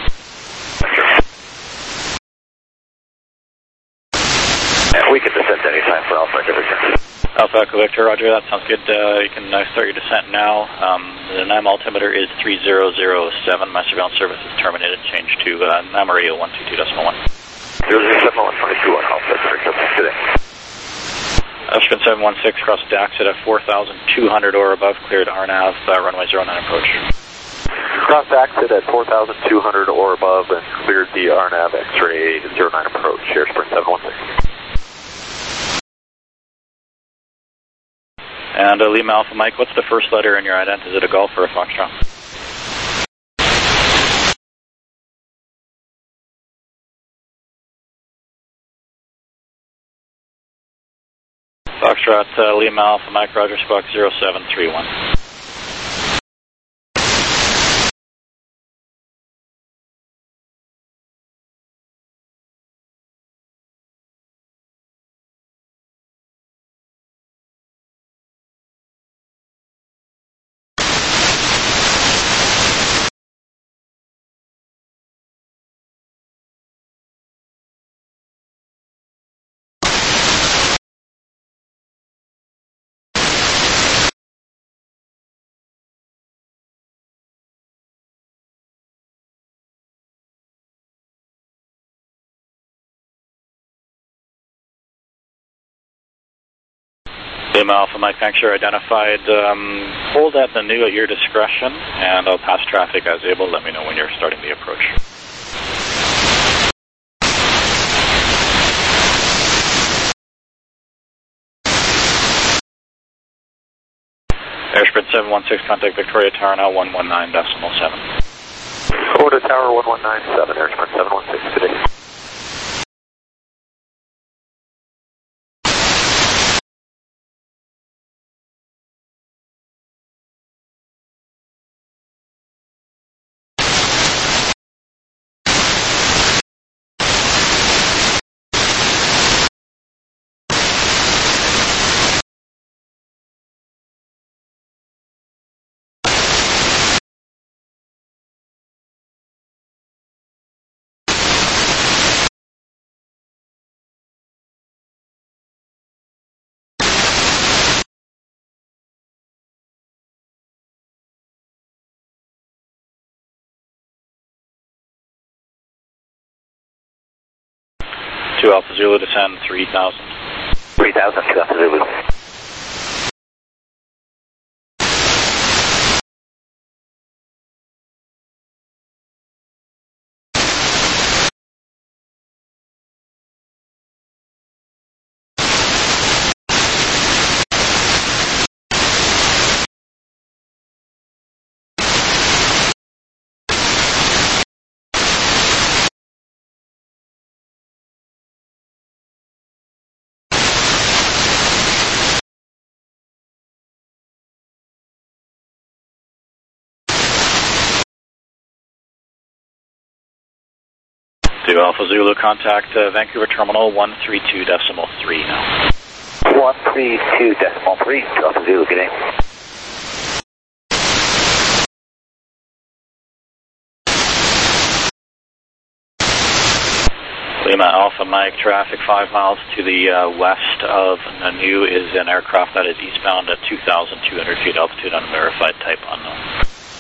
And we can descend anytime for Alpha Echo Victor. Alpha Echo Victor, Roger, that sounds good. You can start your descent now. The NAM altimeter is 3007. My surveillance service is terminated. Changed to NAM radio 122.1. 007-122 Alpha Echo Victor. Good day. Ashton 716, cross Daxit at 4,200 or above, cleared RNAV, runway 09 approach. Cross Daxit at 4,200 or above and cleared the RNAV X-ray 09 approach, Air Sprint 716. And Lima Alpha Mike, what's the first letter in your ident? Is it a Golf or a Foxtrot? Foxtrot Lima Alpha Mike Roger Squawk 0731. Lima Alpha Mike, thanks, you're identified. Hold at the new at your discretion, and I'll pass traffic as able. Let me know when you're starting the approach. Air Sprint 716, contact Victoria Tower now 119.7. Order Tower 1197, Air Sprint 716 today. 2 Alpha Zulu, descend 3,000. 3,000, 2 Alpha Zulu. Alpha Zulu, contact Vancouver Terminal 132.3 now. 132.3, Alpha Zulu, good day. Lima Alpha Mike, traffic 5 miles to the west of Nanu is an aircraft that is eastbound at 2,200 feet altitude, unverified, type unknown.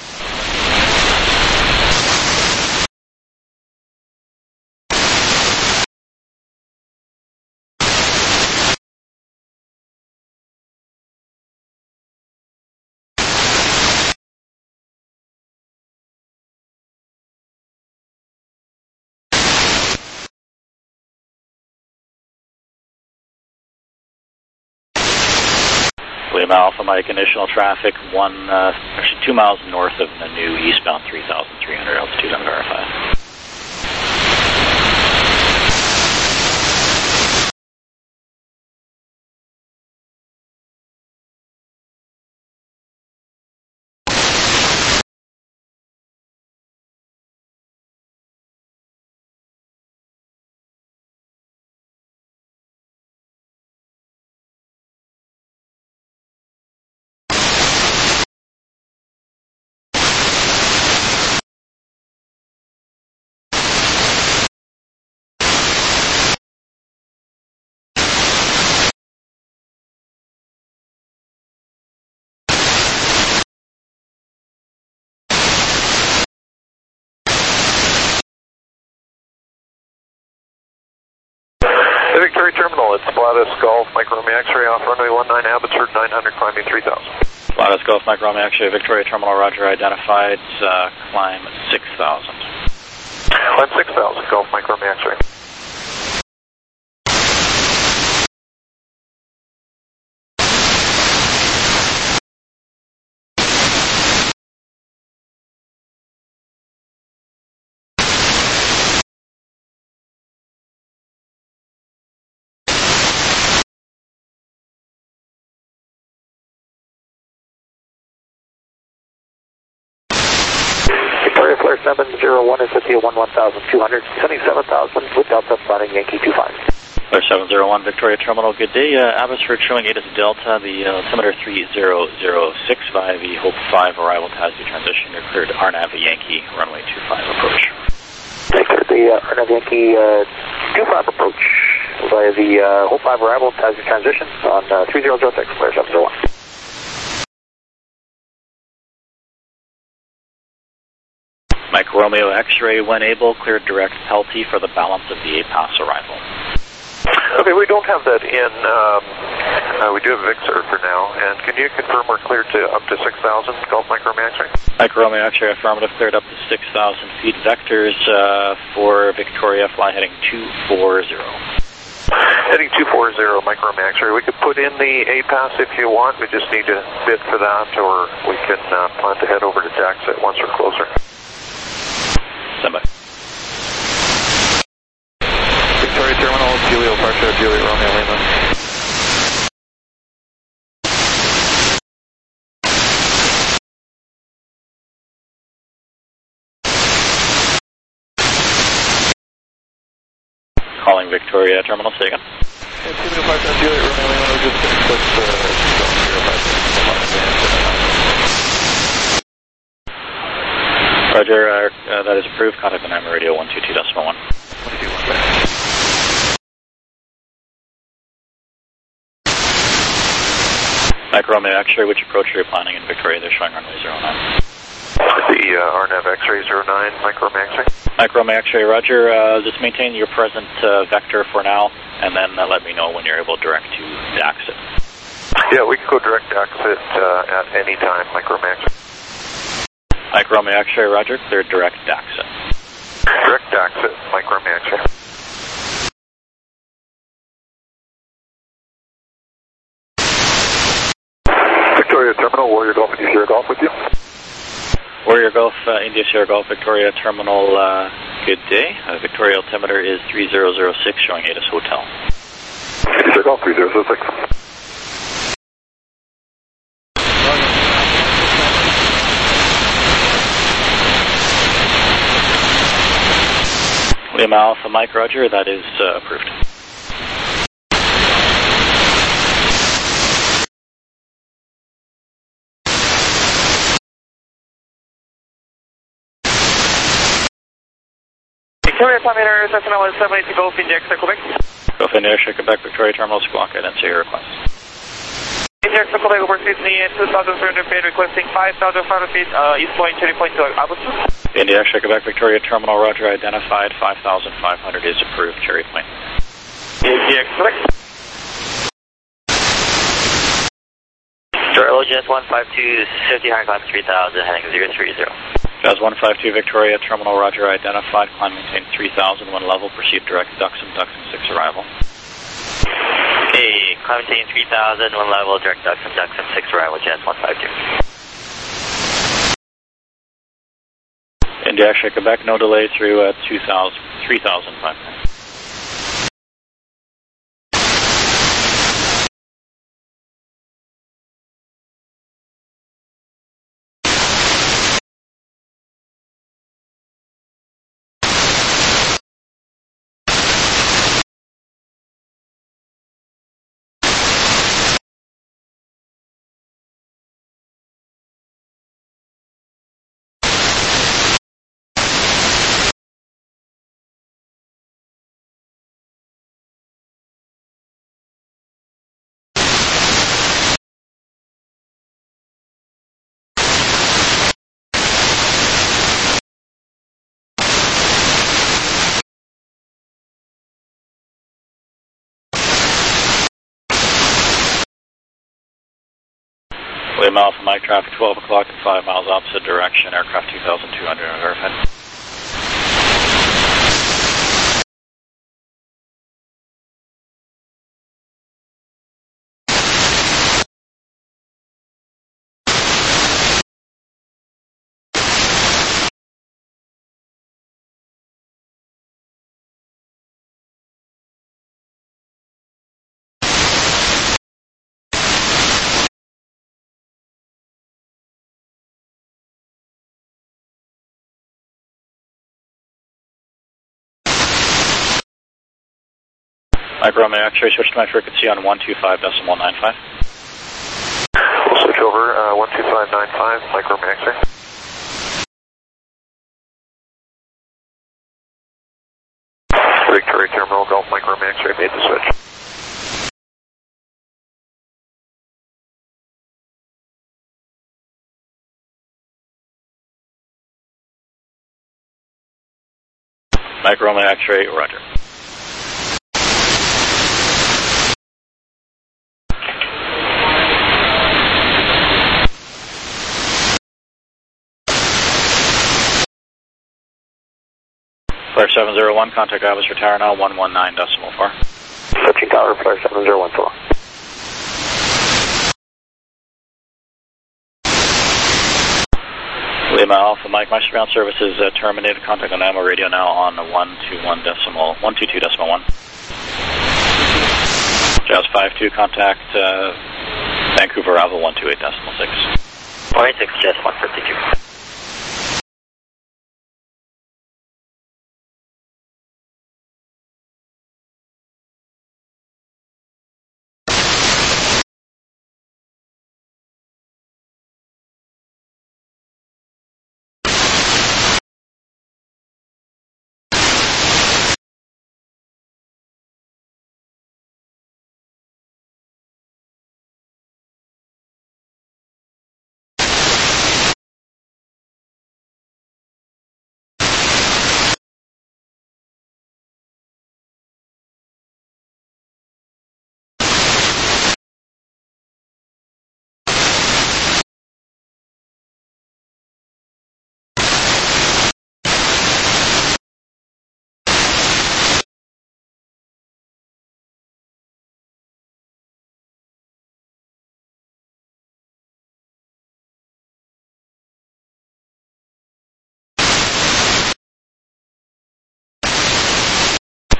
Lima Alpha Mike, initial traffic 2 miles north of Nanu, eastbound 3,300 altitude, unverified. Victoria Terminal, it's Gladys Golf, Mike Romeo X-ray off runway 19, Abbotsford 900, climbing 3,000. Gladys Golf, Mike Romeo X-ray, Victoria Terminal, roger, identified, climb 6,000. Climb 6,000, Golf, Mike Romeo X-ray. Flare 701 is at 11,200, 77,000 with Delta flying Yankee 25. Flare 701, Victoria Terminal, good day. Abbotsford showing 8 as Delta, the altimeter 3006 via the Hope 5 arrival to Hazard transition. You're cleared RNAV Yankee, runway 25 approach. Cleared the RNAV Yankee 25 approach via the Hope 5 arrival to Hazard transition on 3006, Flare 701. Mike Romeo X-ray, when able, cleared direct Pelty for the balance of the APAS arrival. Okay, we don't have that in, we do have VIXR for now, and can you confirm we're cleared to up to 6,000, Golf Mike Romeo X-ray? Mike Romeo X-ray, affirmative, cleared up to 6,000 feet. Vectors for Victoria, fly heading 240. Heading 240, Mike Romeo X-ray. We could put in the APAS if you want, we just need to bid for that, or we can plan to head over to Jackset once we're closer. Stand by. Victoria Terminal, Juliet Parker, Juliet Romeo Lima. Calling Victoria Terminal, say again. Juliet Parker, Juliet Romeo Lima, just going to Roger, that is approved. Contact the NAM radio 122.1. Mike Romeo X-ray, which approach are you planning in Victoria? They're showing runway 09. The RNAV X-ray 09, micromaxing. Micromax-ray, roger. Just maintain your present vector for now, and then let me know when you're able to direct to Daxit. Yeah, we can go direct Daxit at any time, micromaxing. Micromax-ray, roger. Cleared direct Daxit. Direct Daxit, micromaxing. Victoria Terminal, Warrior Golf, India Sierra Golf with you. Warrior Golf, India Sierra Golf, Victoria Terminal, good day. Victoria altimeter is 3006, showing ATIS Hotel. India Sierra Golf, 3006. Lima Alpha Mike, roger, that is approved. Victoria altimeter, Cessna 178 to Golf India Exeter Quebec. Golf India Exeter Quebec, Victoria Terminal, Squawk, I didn't see your request. India Exeter Quebec over Sydney, 2,300 feet, requesting 5,500 feet, east point, cherry point to Abbotsford. India Exeter Quebec, Victoria Terminal, roger, identified, 5,500 is approved, cherry point. India Exeter. Sure, OJS 152, 50 high climb 3000, heading 030. Jazz 152, Victoria Terminal, roger, identified, climb maintain 3000, one level, proceed direct Duxon 6 arrival. Okay, climb maintain 3000, one level, direct Duxon 6 arrival, Jazz 152. India Exeter Quebec, no delay through 3,500. Lima Alpha Mike, traffic 12 o'clock and 5 miles opposite direction, aircraft 2,200 verified. Mike Romeo X-ray, switch to my frequency on 125.95. We'll switch over, 12595, micro X-ray. Victoria Terminal, Golf Micro X-ray, made the switch. Mike Romeo X-ray, roger. Flare 701, contact Abbotsford Tower now, 119.4. Switching tower, Flare 701 4. Lima Alpha Mike, my surveillance service is terminated. Contact on AMO radio now on 122.1. Jazz 52, contact Vancouver Ava 128.6. 26, Jazz 152.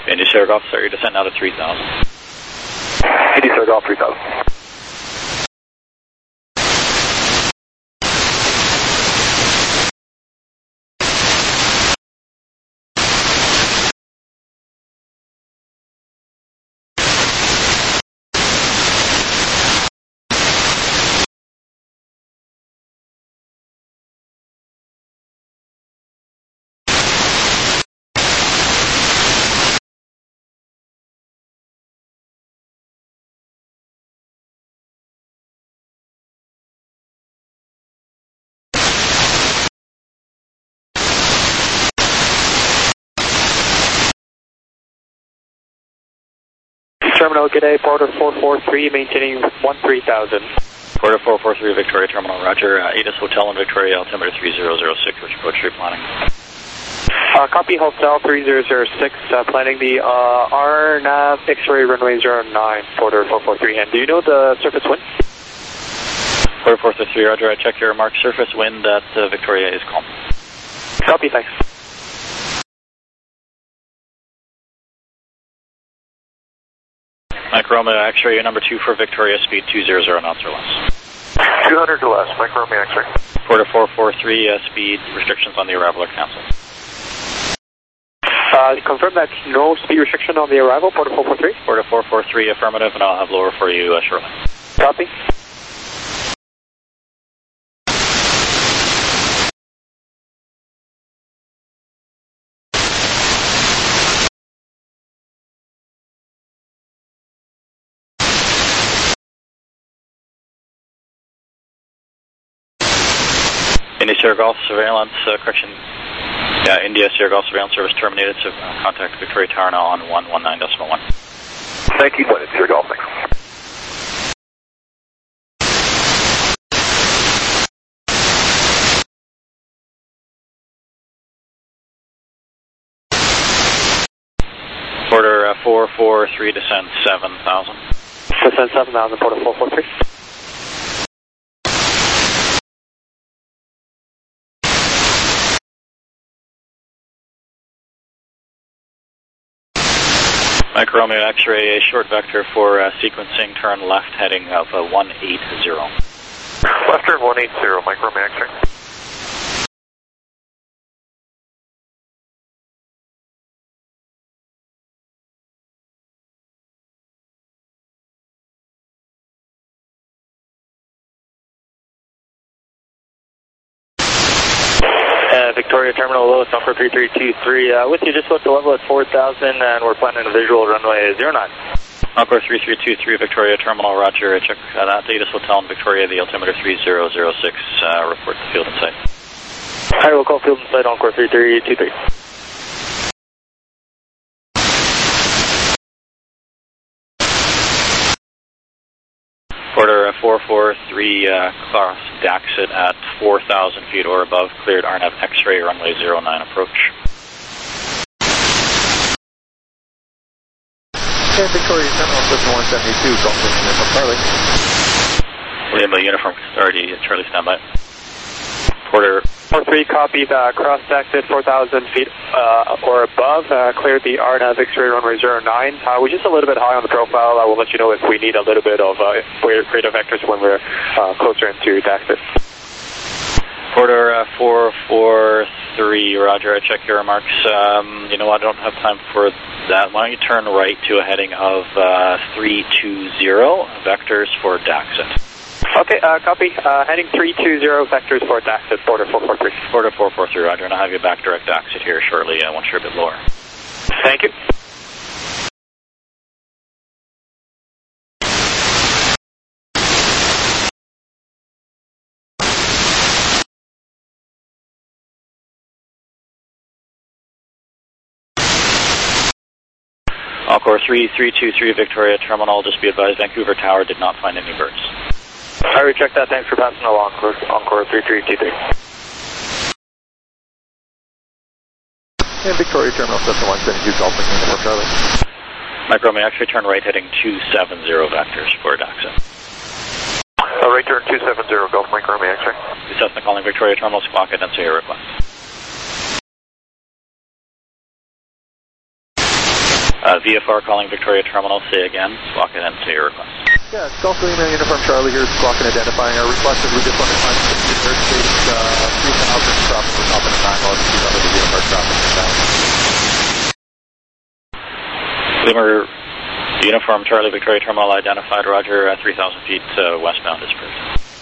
India Sierra Golf, sorry, descend now to 3,000. India Sierra Golf 3000. Terminal, good day, Porter 443, maintaining 13,000. Porter 443, Victoria Terminal, roger. ATIS Hotel in Victoria, altimeter 3006, which approach you're planning? Copy Hotel 3006, planning the RNAV X-ray runway 09, Porter 443. And do you know the surface wind? Porter 443, roger. I check your mark. Surface wind at Victoria is calm. Copy, thanks. Mike Romeo, X-ray number 2 for Victoria, speed 200 knots or less. 200 or less, Mike Romeo X-ray. Porter 443, speed restrictions on the arrival are canceled. Confirm that no speed restriction on the arrival, Porter 443. Porter 443, affirmative, and I'll have lower for you shortly. Copy. India Sierra Golf surveillance, correction. Yeah, India Sierra Golf surveillance service terminated, so contact Victoria Tower now on 119.1. Thank you, India Sierra Golf, thanks. Porter 443, descend 7,000. Descend 7,000, Porter 443. Mike Romeo X-ray, a short vector for sequencing, turn left heading of 180. Left turn 180, Mike Romeo X-ray. Victoria Terminal, Lewis, number 3323. With you, just booked the level at 4,000, and we're planning a visual runway 09. Encore 3323, Victoria Terminal, roger. Check that ATIS Hotel in Victoria, the altimeter 3006, report to field in sight. Hi, we'll call field in sight, Encore 3323. Porter 443, cross Daxit at 4,000 feet or above, cleared RNAV X-ray, runway 09 approach. Okay, Victoria Terminal, system 172, Golf Uniform Charlie. William, uniform, already Charlie, standby. Porter 43, copy, cross Daxit 4,000 feet or above, cleared the RNAV X-ray runway 09. We're just a little bit high on the profile. I will let you know if we need a little bit of greater vectors when we're closer into Daxit. Porter 443, roger. I check your remarks. You know, I don't have time for that. Why don't you turn right to a heading of 320 vectors for Daxit. Okay, copy. Heading 320 vectors for Daxit, Porter 443. Porter 443, roger. And I'll have you back direct Daxit here shortly once you're a bit lower. Thank you. Encore 3323, Victoria Terminal. Just be advised, Vancouver Tower did not find any birds. I recheck that. Thanks for passing along. Encore 3323. And Victoria Terminal, system 172, Golf Uniform Charlie. Mike Romeo, actually turn right heading 270 vectors for Daxit. Right turn 270, Golf Mike Romeo X-ray. Cessna calling Victoria Terminal, squawk identity your request. VFR calling Victoria Terminal, say again, squawk and then say your request. Yeah, it's Golf Lima Uniform Charlie here, squawk and identifying our request is we just want to find airspace 3000 traffic for top of the 9 miles speed under the VFR traffic inbound. Lima Uniform Charlie Victoria Terminal identified, roger, 3,000 feet westbound is approved.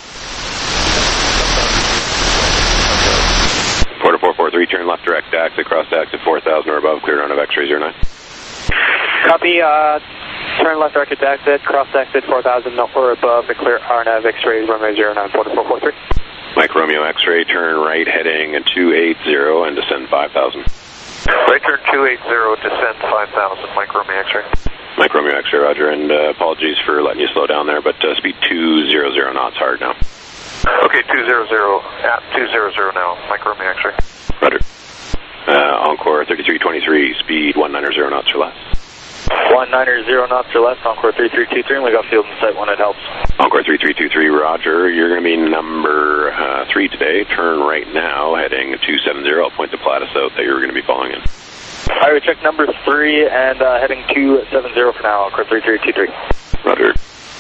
Porter 443, turn left direct exit, cross exit 4,000 or above, cleared on of X-ray 09. Copy, turn left direct exit, cross exit 4,000 or above, the clear RNAV X-ray runway 09, Porter 443. Mike Romeo X-ray, turn right heading 280 and descend 5,000. Right turn 280, descend 5,000, Mike Romeo X-ray. Mike Romeo X-ray, roger, and apologies for letting you slow down there, but speed 200 knots hard now. Okay, 200, at 200 now, Mike Romeo X-ray. Roger. Encore 3323, speed 190 knots or less. 190 knots or less, Encore 3323, and we got field in sight when it helps. Encore 3323, roger. You're going to be number 3 today. Turn right now, heading 270. I'll point to Plata South that you're going to be following in. All right, check number 3 and heading 270 for now, Encore 3323. Roger.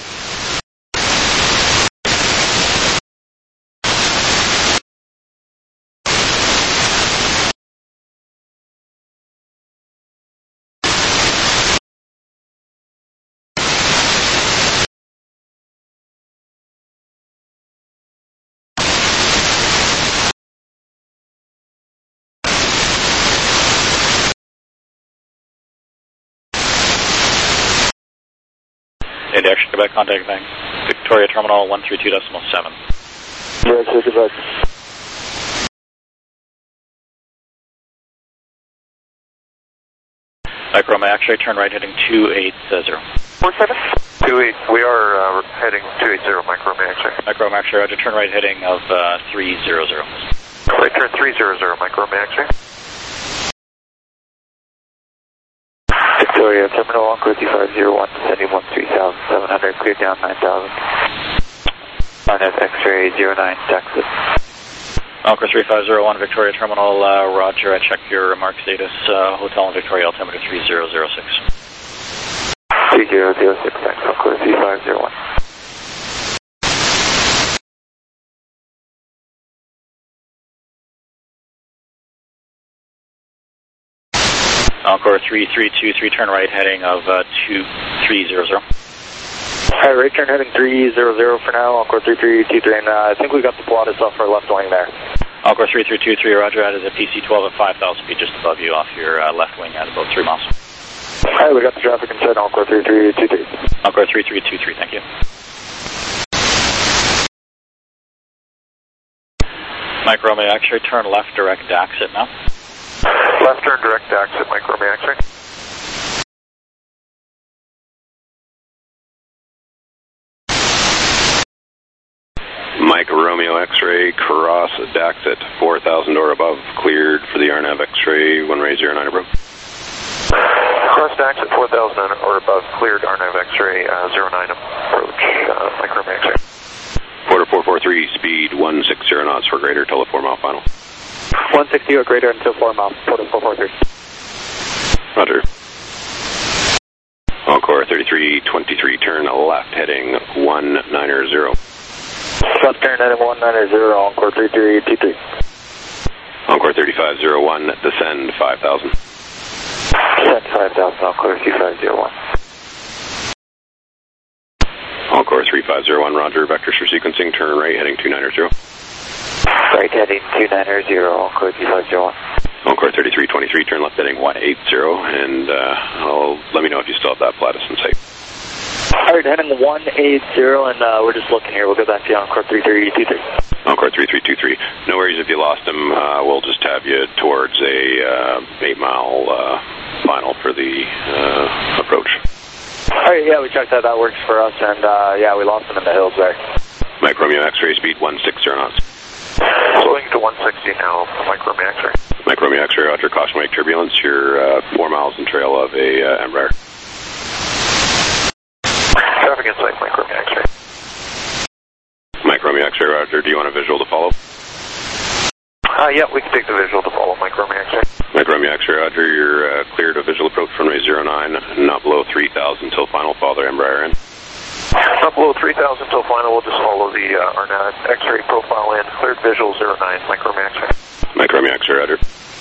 Hey, Action Quebec, contact bank. Victoria Terminal 132.7. Yes, Quebec. Mike Romeo X-ray, turn right heading 280. 47? 28, we are heading 280, Mike Romeo X-ray. Mike Romeo X-ray, roger, turn right heading of 300. Right turn 300, Mike Romeo X-ray. Victoria Terminal, Encore 2501, descending 13,700, cleared down 9,000. RNAV X-ray 09, Texas. Encore 3501, Victoria Terminal, roger, I checked your mark status, hotel in Victoria, altimeter 3006. 3006, thanks, Encore 3501. Encore 3323, turn right heading of 2300. Alright, right turn heading 300 for now, Encore 3323, and I think we got the Pilatus off our left wing there. Encore 3323, roger, that is a PC-12 at 5,000 feet just above you off your left wing at about 3 miles. Alright, we got the traffic inside, Encore 3323. Encore 3323, thank you. Mike Romeo X-ray, turn left direct exit now. Left turn direct exit, Mike Romeo X-ray. Mike Romeo X-ray, cross exit 4,000 or above, cleared for the RNAV X-ray, 1-09 above. Cross exit 4,000 or above, cleared RNAV X-ray 09 approach, Mike Romeo X-ray. Porter 443, speed 160 knots for greater till the 4 mile final. 160 or greater until 4 miles, Porter 443. Roger. Encore 3323, turn left heading 190. Left turn heading 190, Encore 3323. Encore 3501, descend 5,000. Descend 5,000, Encore 3501. Encore 3501, roger, vectors for sequencing, turn right heading 290. Right heading 290, Encore 3501. Encore 3323, turn left heading 180, and let me know if you still have that Pilatus in sight. Alright, heading 180, and we're just looking here. We'll go back to you, Encore 3323. Encore 3323. No worries if you lost him. We'll just have you towards a 8-mile final for the approach. Alright, yeah, we checked that. That works for us, and yeah, we lost him in the hills there. Mike Romeo X-ray, speed 160 knots. Slowing to 160 now, Mike Romeo X-ray. Mike Romeo X-ray, roger, caution wake turbulence. You're 4 miles in trail of a Embraer. Traffic in sight, Mike Romeo X-ray. Mike Romeo X-ray, roger, do you want a visual to follow? Yeah, we can take the visual to follow, Mike Romeo X-ray. Mike Romeo X-ray, Roger. You're cleared of visual approach runway 09, not below 3,000 till final. Father Embraer in. Not below 3,000 till final. We'll just follow the RNAV X-ray profile in. Cleared visual 09, Mike Romeo X-ray. Mike Romeo X-ray, Roger.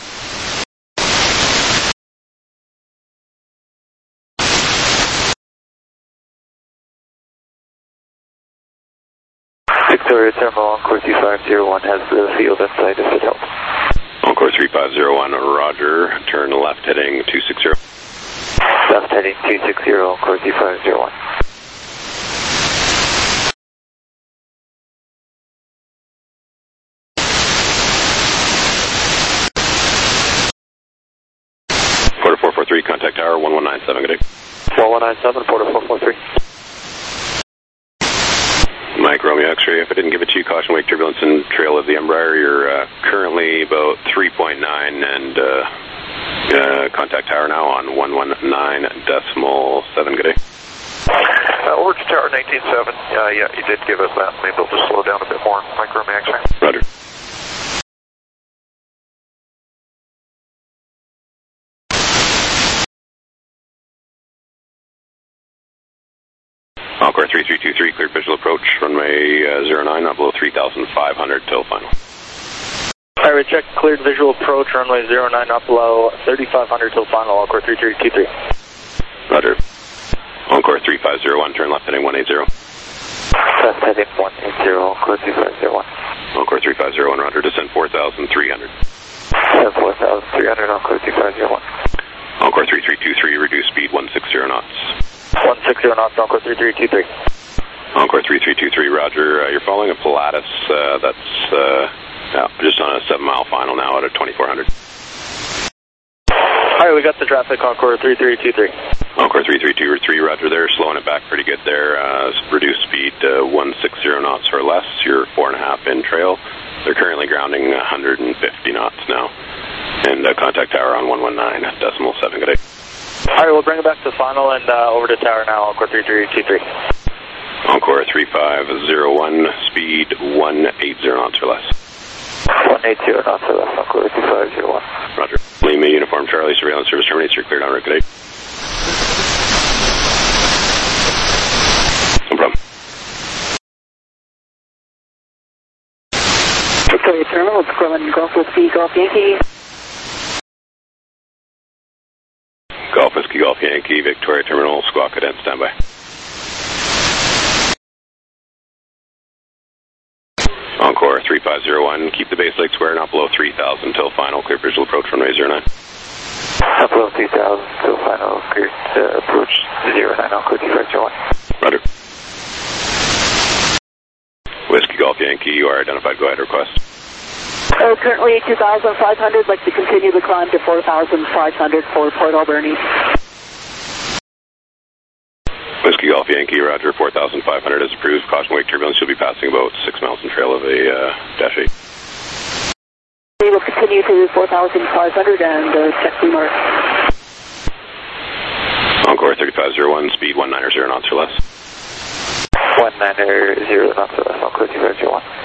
Victoria Terminal, Encore 3501 has the field inside if it helps. Encore 3501, Roger. Turn left heading 260. Left heading 260, Encore 3501. Porter 443, contact tower 1197, good day. 1197, Porter 443. Mike Romeo X-ray, if I didn't give it to you, caution wake turbulence and trail of the Embraer. You're currently about 3.9 and contact tower now on 119.7, good day. Over to tower 19.7, yeah, you did give us that. Maybe we'll just slow down a bit more, Mike Romeo X-ray. Roger. Encore 3323, cleared visual approach, runway 09, not below 3,500 till final. Pirate check, cleared visual approach, runway 09, not below 3,500 till final, Encore 3323. Roger. Encore 3501, turn left heading 180. Left heading 180, Encore 3501. Encore 3501, Roger, descend 4,300. Descend 4,300, Encore 3501. Encore 3323, reduce speed 160 knots. 160 knots, Encore 3323. Encore 3323, Roger. You're following a Pilatus that's just on a 7-mile final now at a 2,400. Alright, we got the traffic, Encore 3323. Encore 3323, Roger there. Slowing it back pretty good there. Reduced speed 160 knots or less. You're 4.5 in trail. They're currently grounding 150 knots now. And contact tower on 119.7, good day. Alright, we'll bring it back to final and over to tower now, Encore 3323. Encore 3501, speed 180 knots or less. 180 knots or less, Encore 3501. Roger. Lima, Uniform Charlie, surveillance service terminates, you're cleared on route, good day. No problem. Victoria Terminal, it's Grumman, Golf Whiskey, Golf Yankee. Golf Whiskey, Golf Yankee, Victoria Terminal, squawk cadet, standby. Encore 3501, keep the base leg square, not below 3,000 till final, clear visual approach runway 09. Not below 3,000 till final, clear approach 09, Encore 3501. Roger. Whiskey, Golf Yankee, you are identified, go ahead, request. Currently 2,500, like to continue the climb to 4,500 for Port Alberni. Whiskey Golf Yankee, Roger, 4,500 is approved. Caution wake turbulence, you'll be passing about 6 miles in trail of a Dash 8. We will continue to 4,500 and check the mark. Encore 3501, speed 190 knots or less. 190 knots or less, Encore 3501.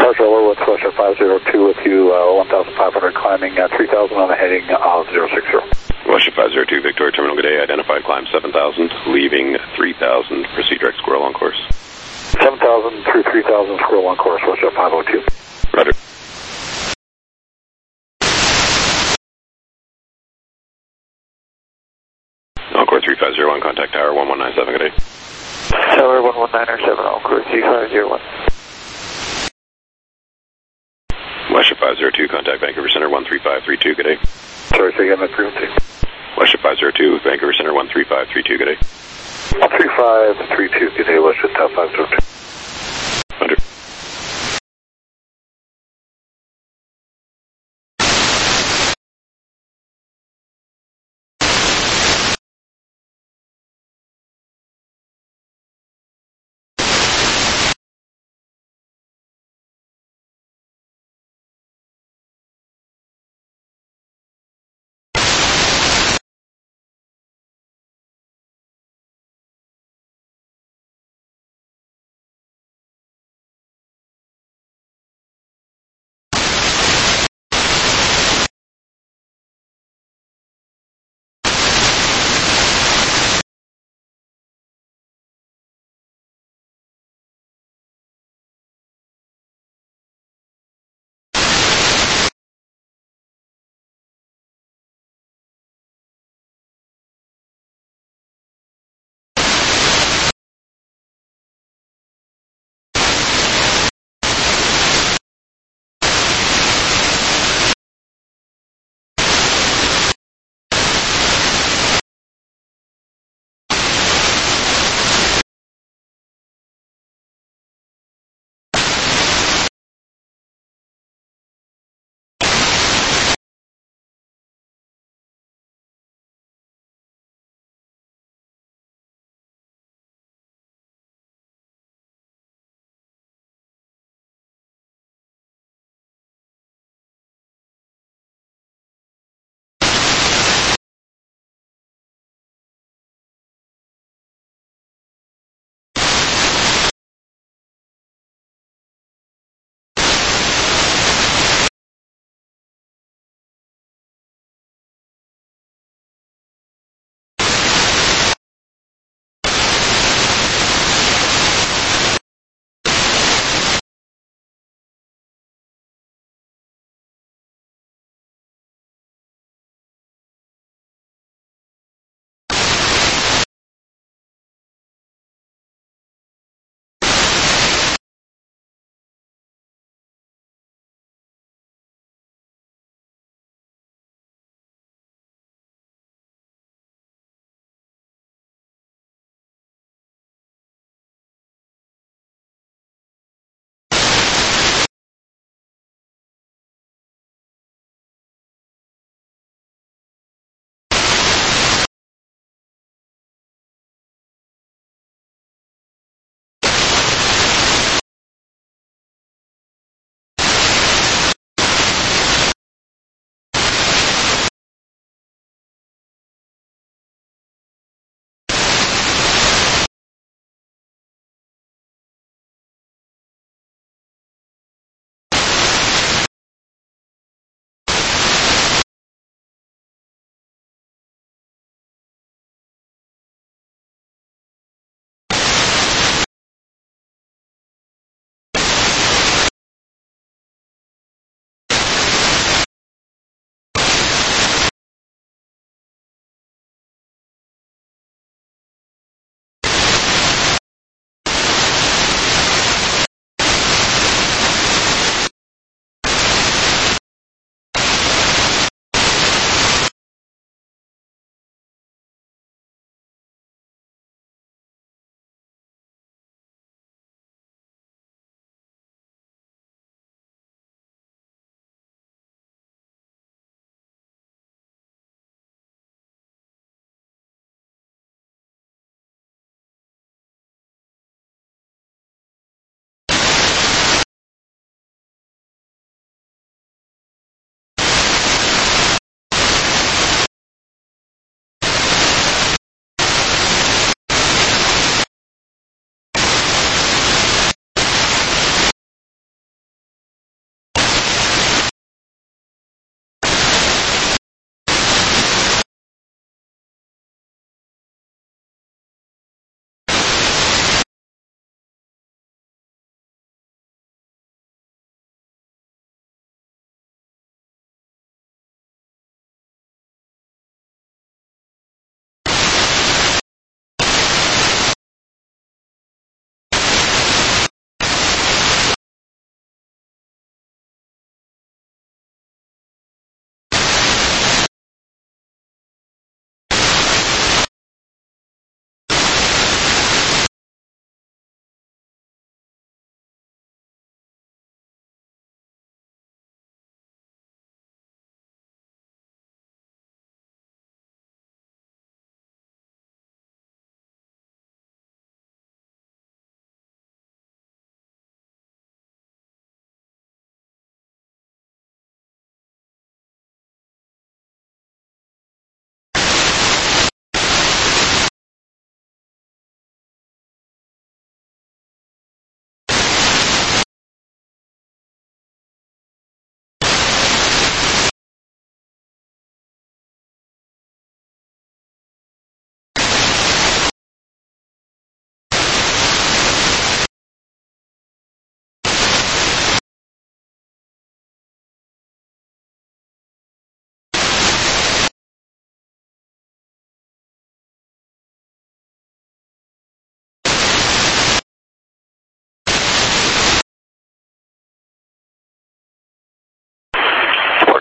Departure over with Western 502 with you, 1,500 climbing 3,000 on the heading 060. Western 502, Victoria Terminal, good day. Identified climb 7,000, leaving 3,000. Proceed direct squirrel on course. 7,000 through 3,000 squirrel on course, Western 502. Roger. Encore 3501, contact tower 1197, good day. Tower 11907, Encore 3501. Western 502, contact Vancouver Center 13532, good day. Sorry, say again, that frequency. Western 502, Vancouver Center 13532, good day. 13532, good day, Western 502. Roger.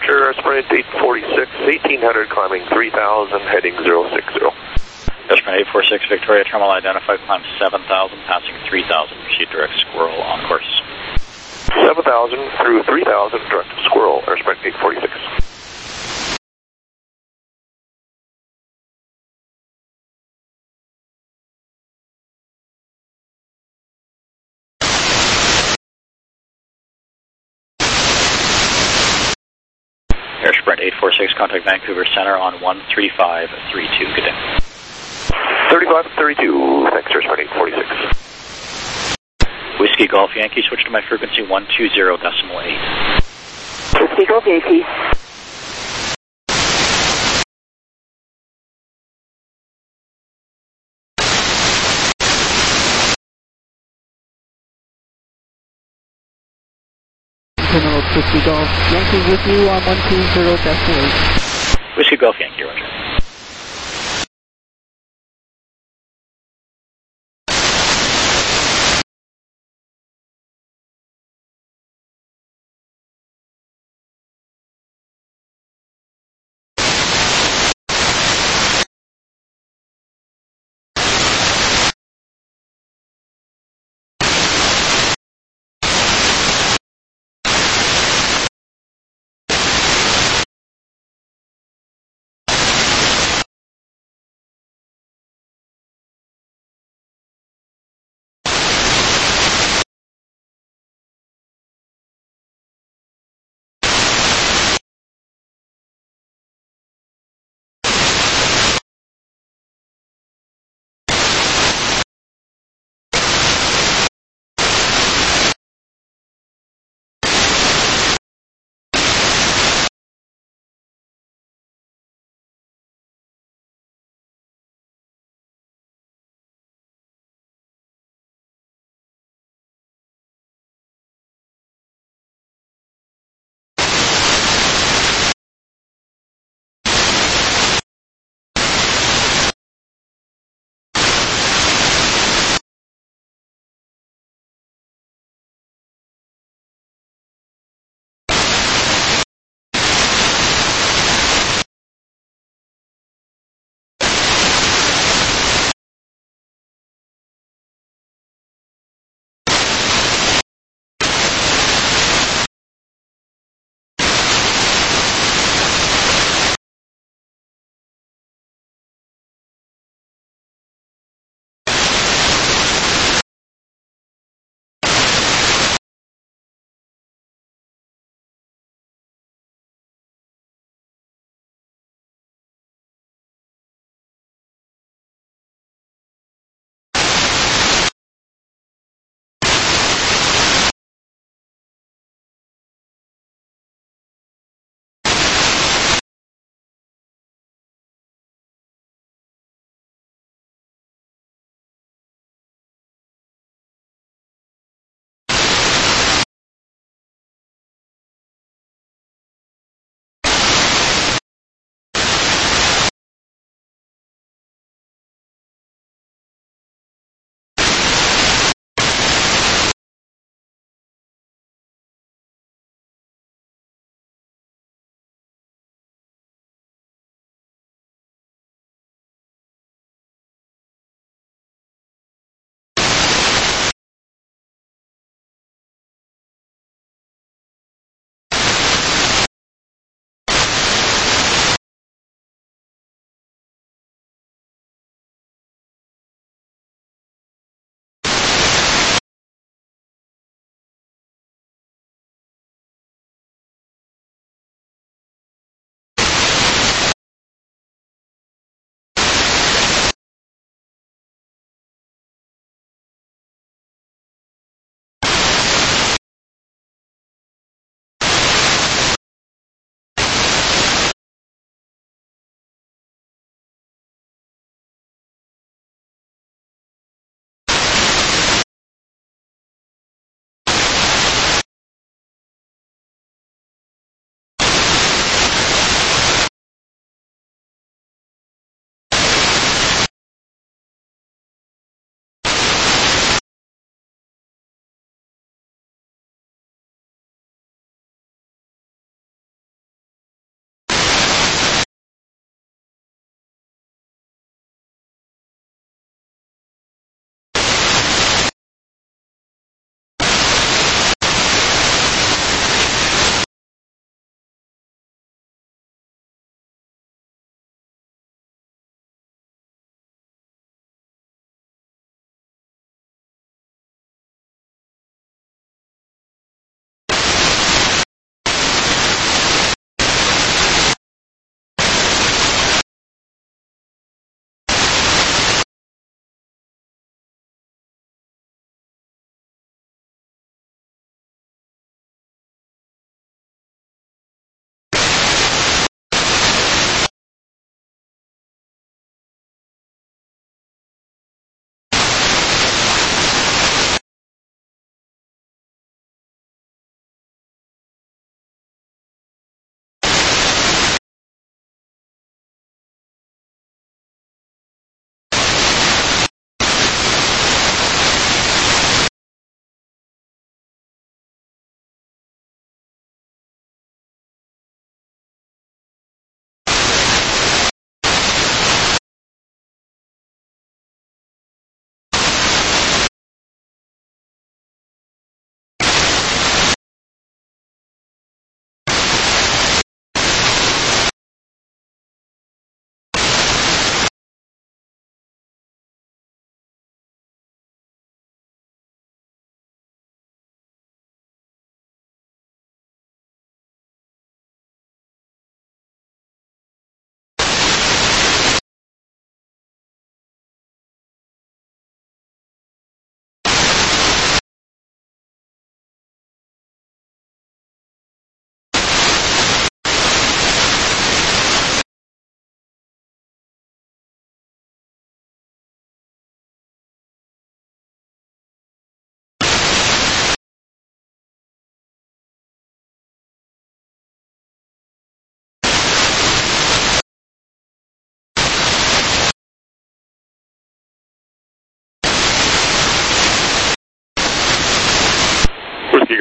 departure, Sprint 846, 1800, climbing 3000, heading 060. Sprint 846, Victoria Terminal identified, climb 7000, passing 3000, proceed direct Squirrel on course. 7000 through 3000, direct Squirrel, Sprint 846. Air Sprint 846, contact Vancouver Center on 13532. Good day. 3532, thanks, Air Sprint 846. Whiskey Golf Yankee, switch to my frequency 120.8. Whiskey Golf Yankee. Terminal Whiskey Golf Yankee with you on 120.8. Whiskey Golf Yankee, roger.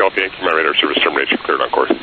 Golf Yankee, my radar service termination cleared on course.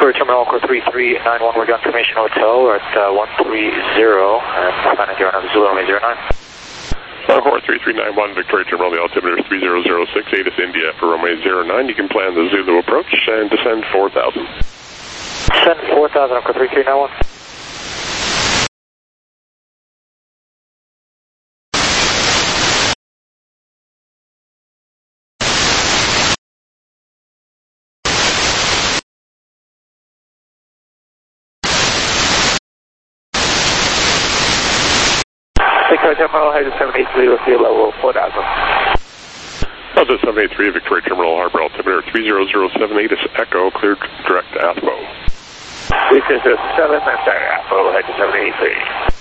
Victoria Terminal, Encore 3391, we're got information hotel, we're at 130, and planning to run Zulu runway 09. Encore 3391, Victoria Terminal, the altimeter is 3006, ATIS India for runway 09. You can plan the Zulu approach and descend 4,000. Descend 4,000, Encore 3391. Victoria Terminal, Hydro 783 with field level 4,000. Delta 783, Victoria Terminal, Harbor altimeter 3007, ATIS Echo, cleared direct to ASPO. 3007, that's ASPO, Hydro 783.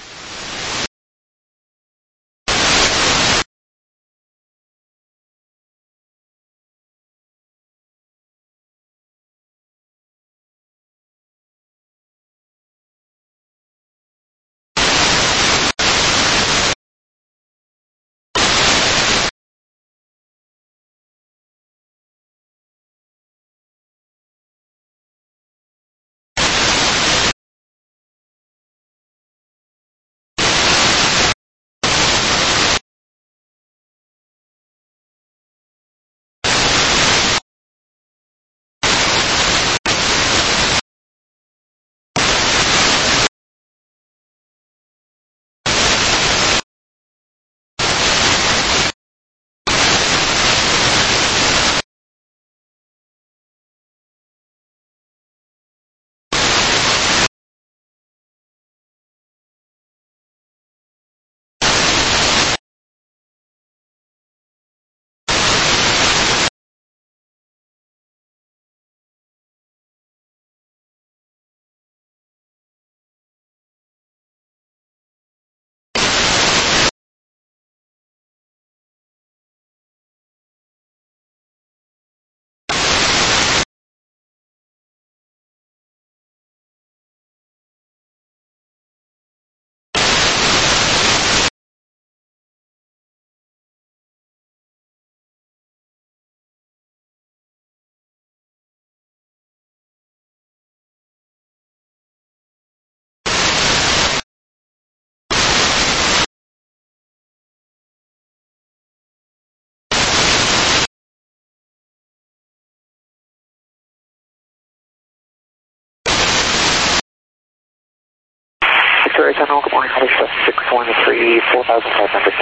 Victoria Terminal, good morning, Harbor Express 613, 4,500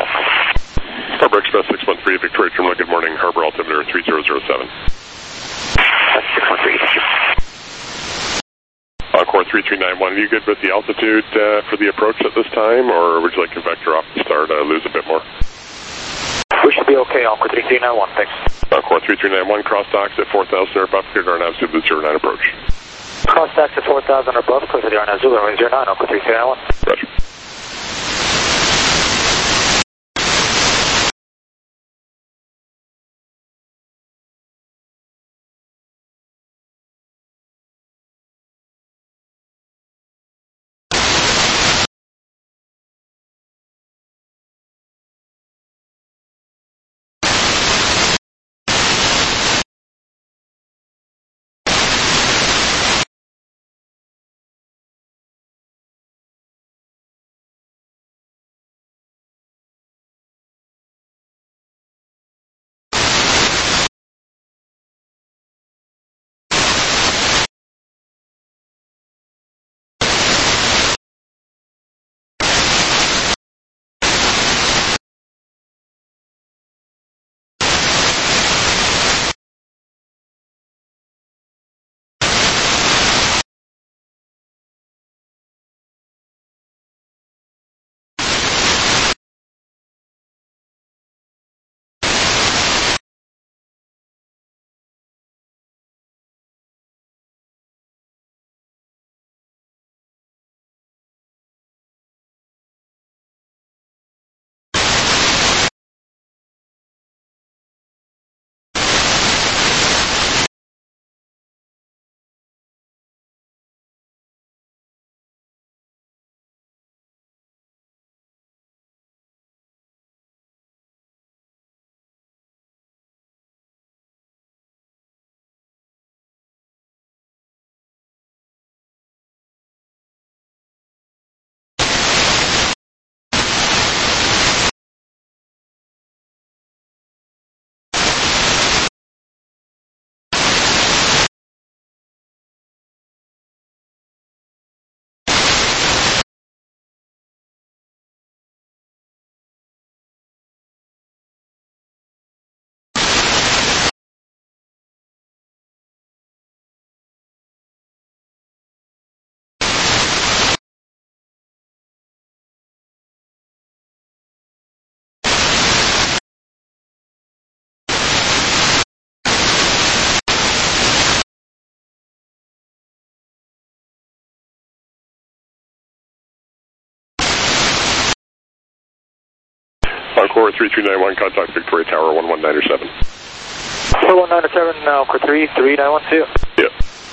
Harbor Express 613, Victoria Terminal, good morning, Harbor altimeter 3007. That's 613, thank you. Encore 3391, are you good with the altitude for the approach at this time, or would you like to vector off the star to lose a bit more? We should be okay, Encore 3391, thanks. Encore 3391, cross docks at 4,000 or above, cleared RNAV Zulu 09 approach. Cross docks at 4,000 or above, clear to the RNAV Zulu runway 09, Encore 3391. Roger. Core 3391, contact Victoria Tower 11907. 197, Core 3912. Yeah.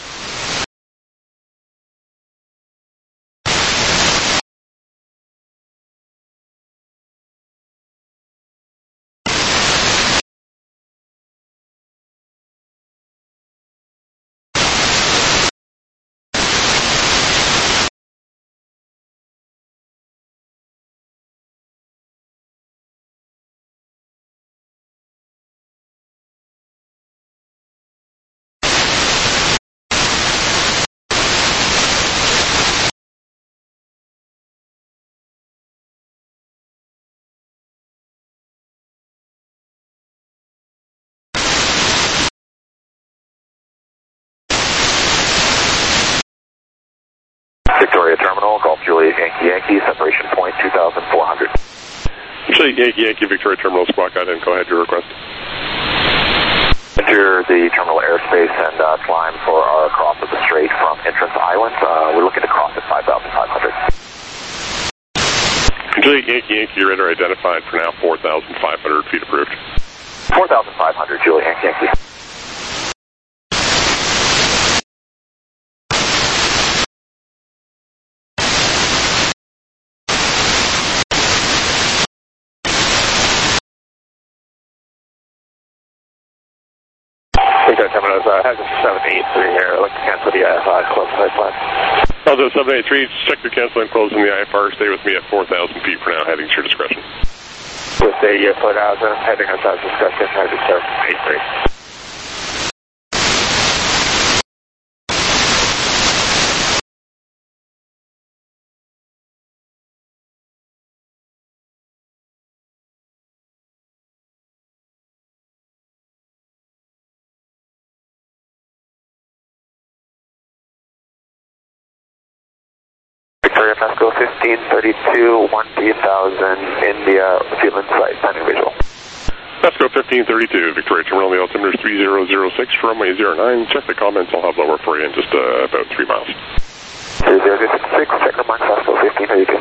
Victoria Terminal, Golf Juliet Yankee, separation point 2,400. Yankee, Victoria Terminal, squawk out and go ahead, your request. Enter the terminal airspace and climb for our cross of the strait from Entrance Island. We're looking to cross at 5,500. Yankee, you're in or identified for now, 4,500 feet approved. 4,500, Juliet Yankee. Victoria Terminal has a 783 here. I'd like to cancel the IFR close side plan. Also, 783, check your cancel and close in the IFR. Stay with me at 4,000 feet for now, heading to your discretion. We'll stay at 4,000, heading at our discretion, heading 783. Victoria Pasco 1532, 1,000, India, field in sight, planning visual. Pasco 1532, Victoria Terminal, the altimeter is 3006 for runway 09. Check the comments, I'll have lower for you in just about 3 miles. 3066, check the mark, Pasco 1532.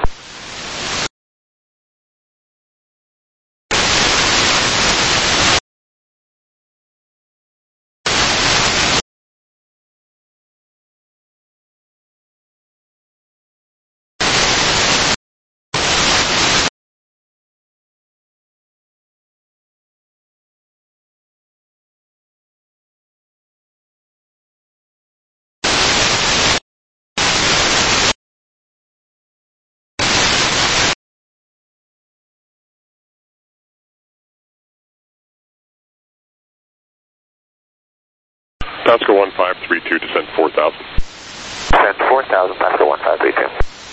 Pasco 1532, descend 4,000. Descend 4,000, Pasco 1532.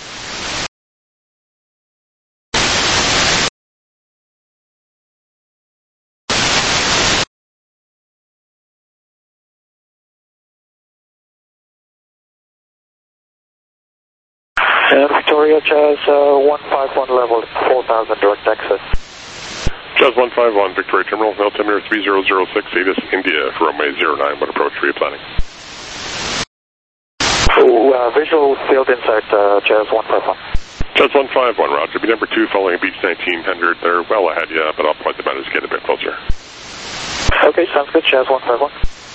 Victoria Jazz 151 level, 4,000 direct exit. Jazz 151, Victoria Terminal, altimeter 3006, ATIS, India, for runway 09, what approach for you planning? Visual field insight, Jazz 151. Jazz 151, roger. Be number 2 following Beach 1900. They're well ahead, yeah, but I'll point them out as get a bit closer. Okay, sounds good, Jazz 151.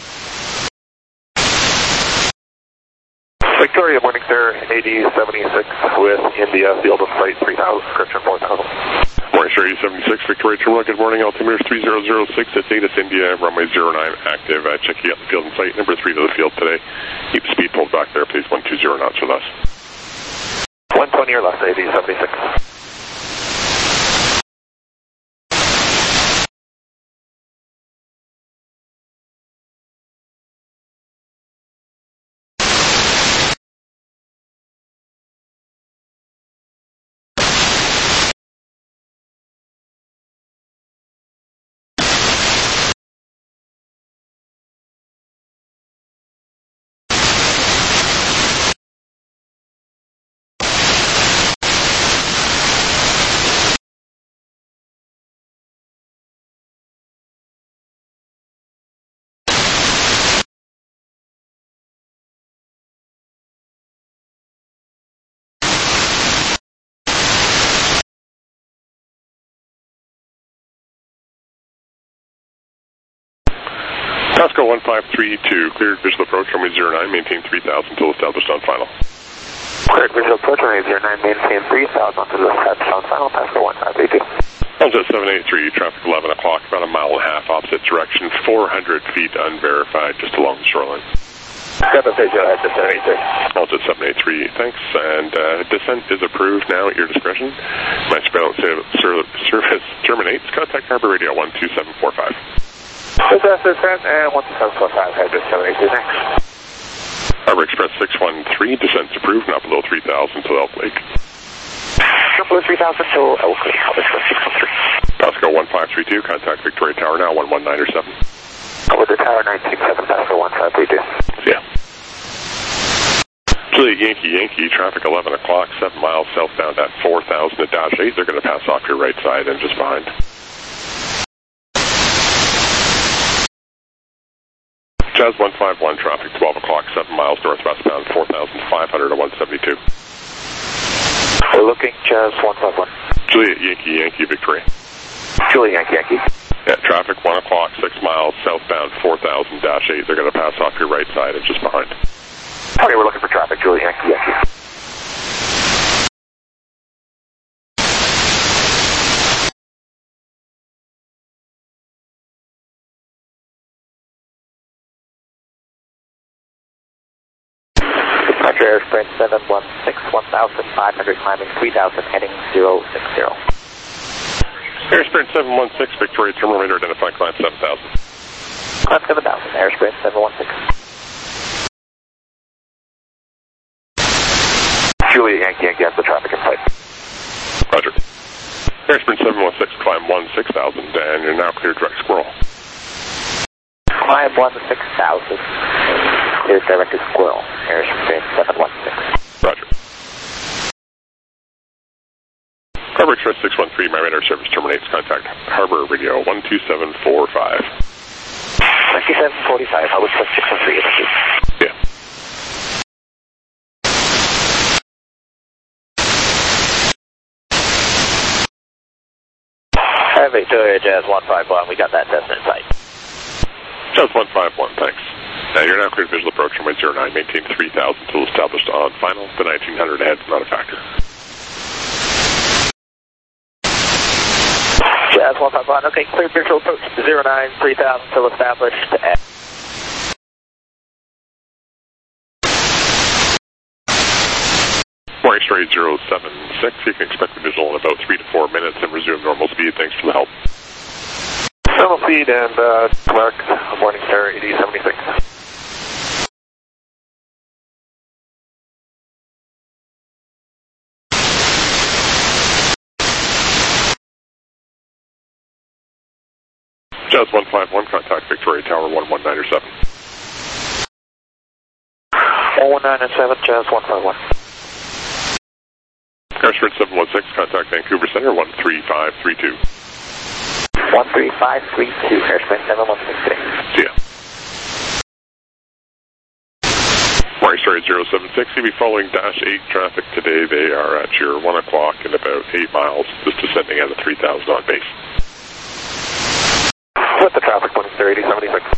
Victoria, morning sir, 8076 with India, field of sight 3000, description 4000. Morning sir, 8076, Victoria Terminal, good morning, altimeter 3006, it's ATIS India, runway 09, active, checking out the field and sight, number 3 to the field today. Keep the speed pulled back there, please, 120 knots or less. 120 or less, 8076. Pasco 1532, cleared visual approach, runway 09, maintain 3000 until established on final. Cleared visual approach, runway 09, maintain 3000 until established on final, Pasco 1532. Delta 783, traffic 11 o'clock, about a mile and a half, opposite direction, 400 feet unverified, just along the shoreline. Delta 783. Delta 783, thanks, and descent is approved now at your discretion. Max balance service terminates, contact Harbor Radio 12745. Disaster descent and 12745, Harbor 783, next. Harbor Express 613, descent's approved, not below 3000 to Elk Lake. Not below 3000 to Elk Lake, Harbor Express 613. Pasco 1532, contact Victoria Tower now, 11907. Over the tower 927, Pasco 1532. Yeah. Juliet Yankee, traffic 11 o'clock, 7 miles southbound at 4000 at dash 8. They're going to pass off your right side and just behind. Jazz 151, traffic 12 o'clock, 7 miles northwestbound, 4500 at 172. We're looking, Jazz 151. Juliet Yankee, Victoria. Juliet Yankee. Yeah, traffic 1 o'clock, 6 miles southbound, 4000 dash 8. They're going to pass off your right side and just behind. Okay, we're looking for traffic, Juliet Yankee. Roger, Airspring 716, 1500, climbing 3000, heading 060. Airsprint 716, Victoria Terminal, radar identifying climb 7000. Climb 7000, Airsprint 716. Juliet Yankee has the traffic in sight. Roger. Airsprint 716, climb 16000, and you're now cleared direct squirrel. Climb 16000, cleared direct to squirrel, Airsprint 716. Roger. Harbor Express 613, my radar service terminates. Contact Harbor Radio 12745. 12745, Harbor Express 613. Yeah. Victoria Jazz 151, we got that destination in sight. Jazz 151, thanks. You're now cleared visual approach runway 09, maintain 3000 until established on final. The 1900 ahead is not a factor. Jazz 151, okay, clear visual approach 09, 3000 until established. Morning straight 076, you can expect the visual in about 3 to 4 minutes and resume normal speed. Thanks for the help. Normal speed and Clark, morning star 8076. Jazz 151, contact Victoria Tower 11907. 11907, Jazz 151. Airsprint 716, contact Vancouver Center 13532. 13532, Airsprint 716. See ya. Morning Story 076, you'll be following Dash 8 traffic today. They are at your 1 o'clock in about 8 miles, just descending out of 3000 on base. With the traffic, morning star 8076.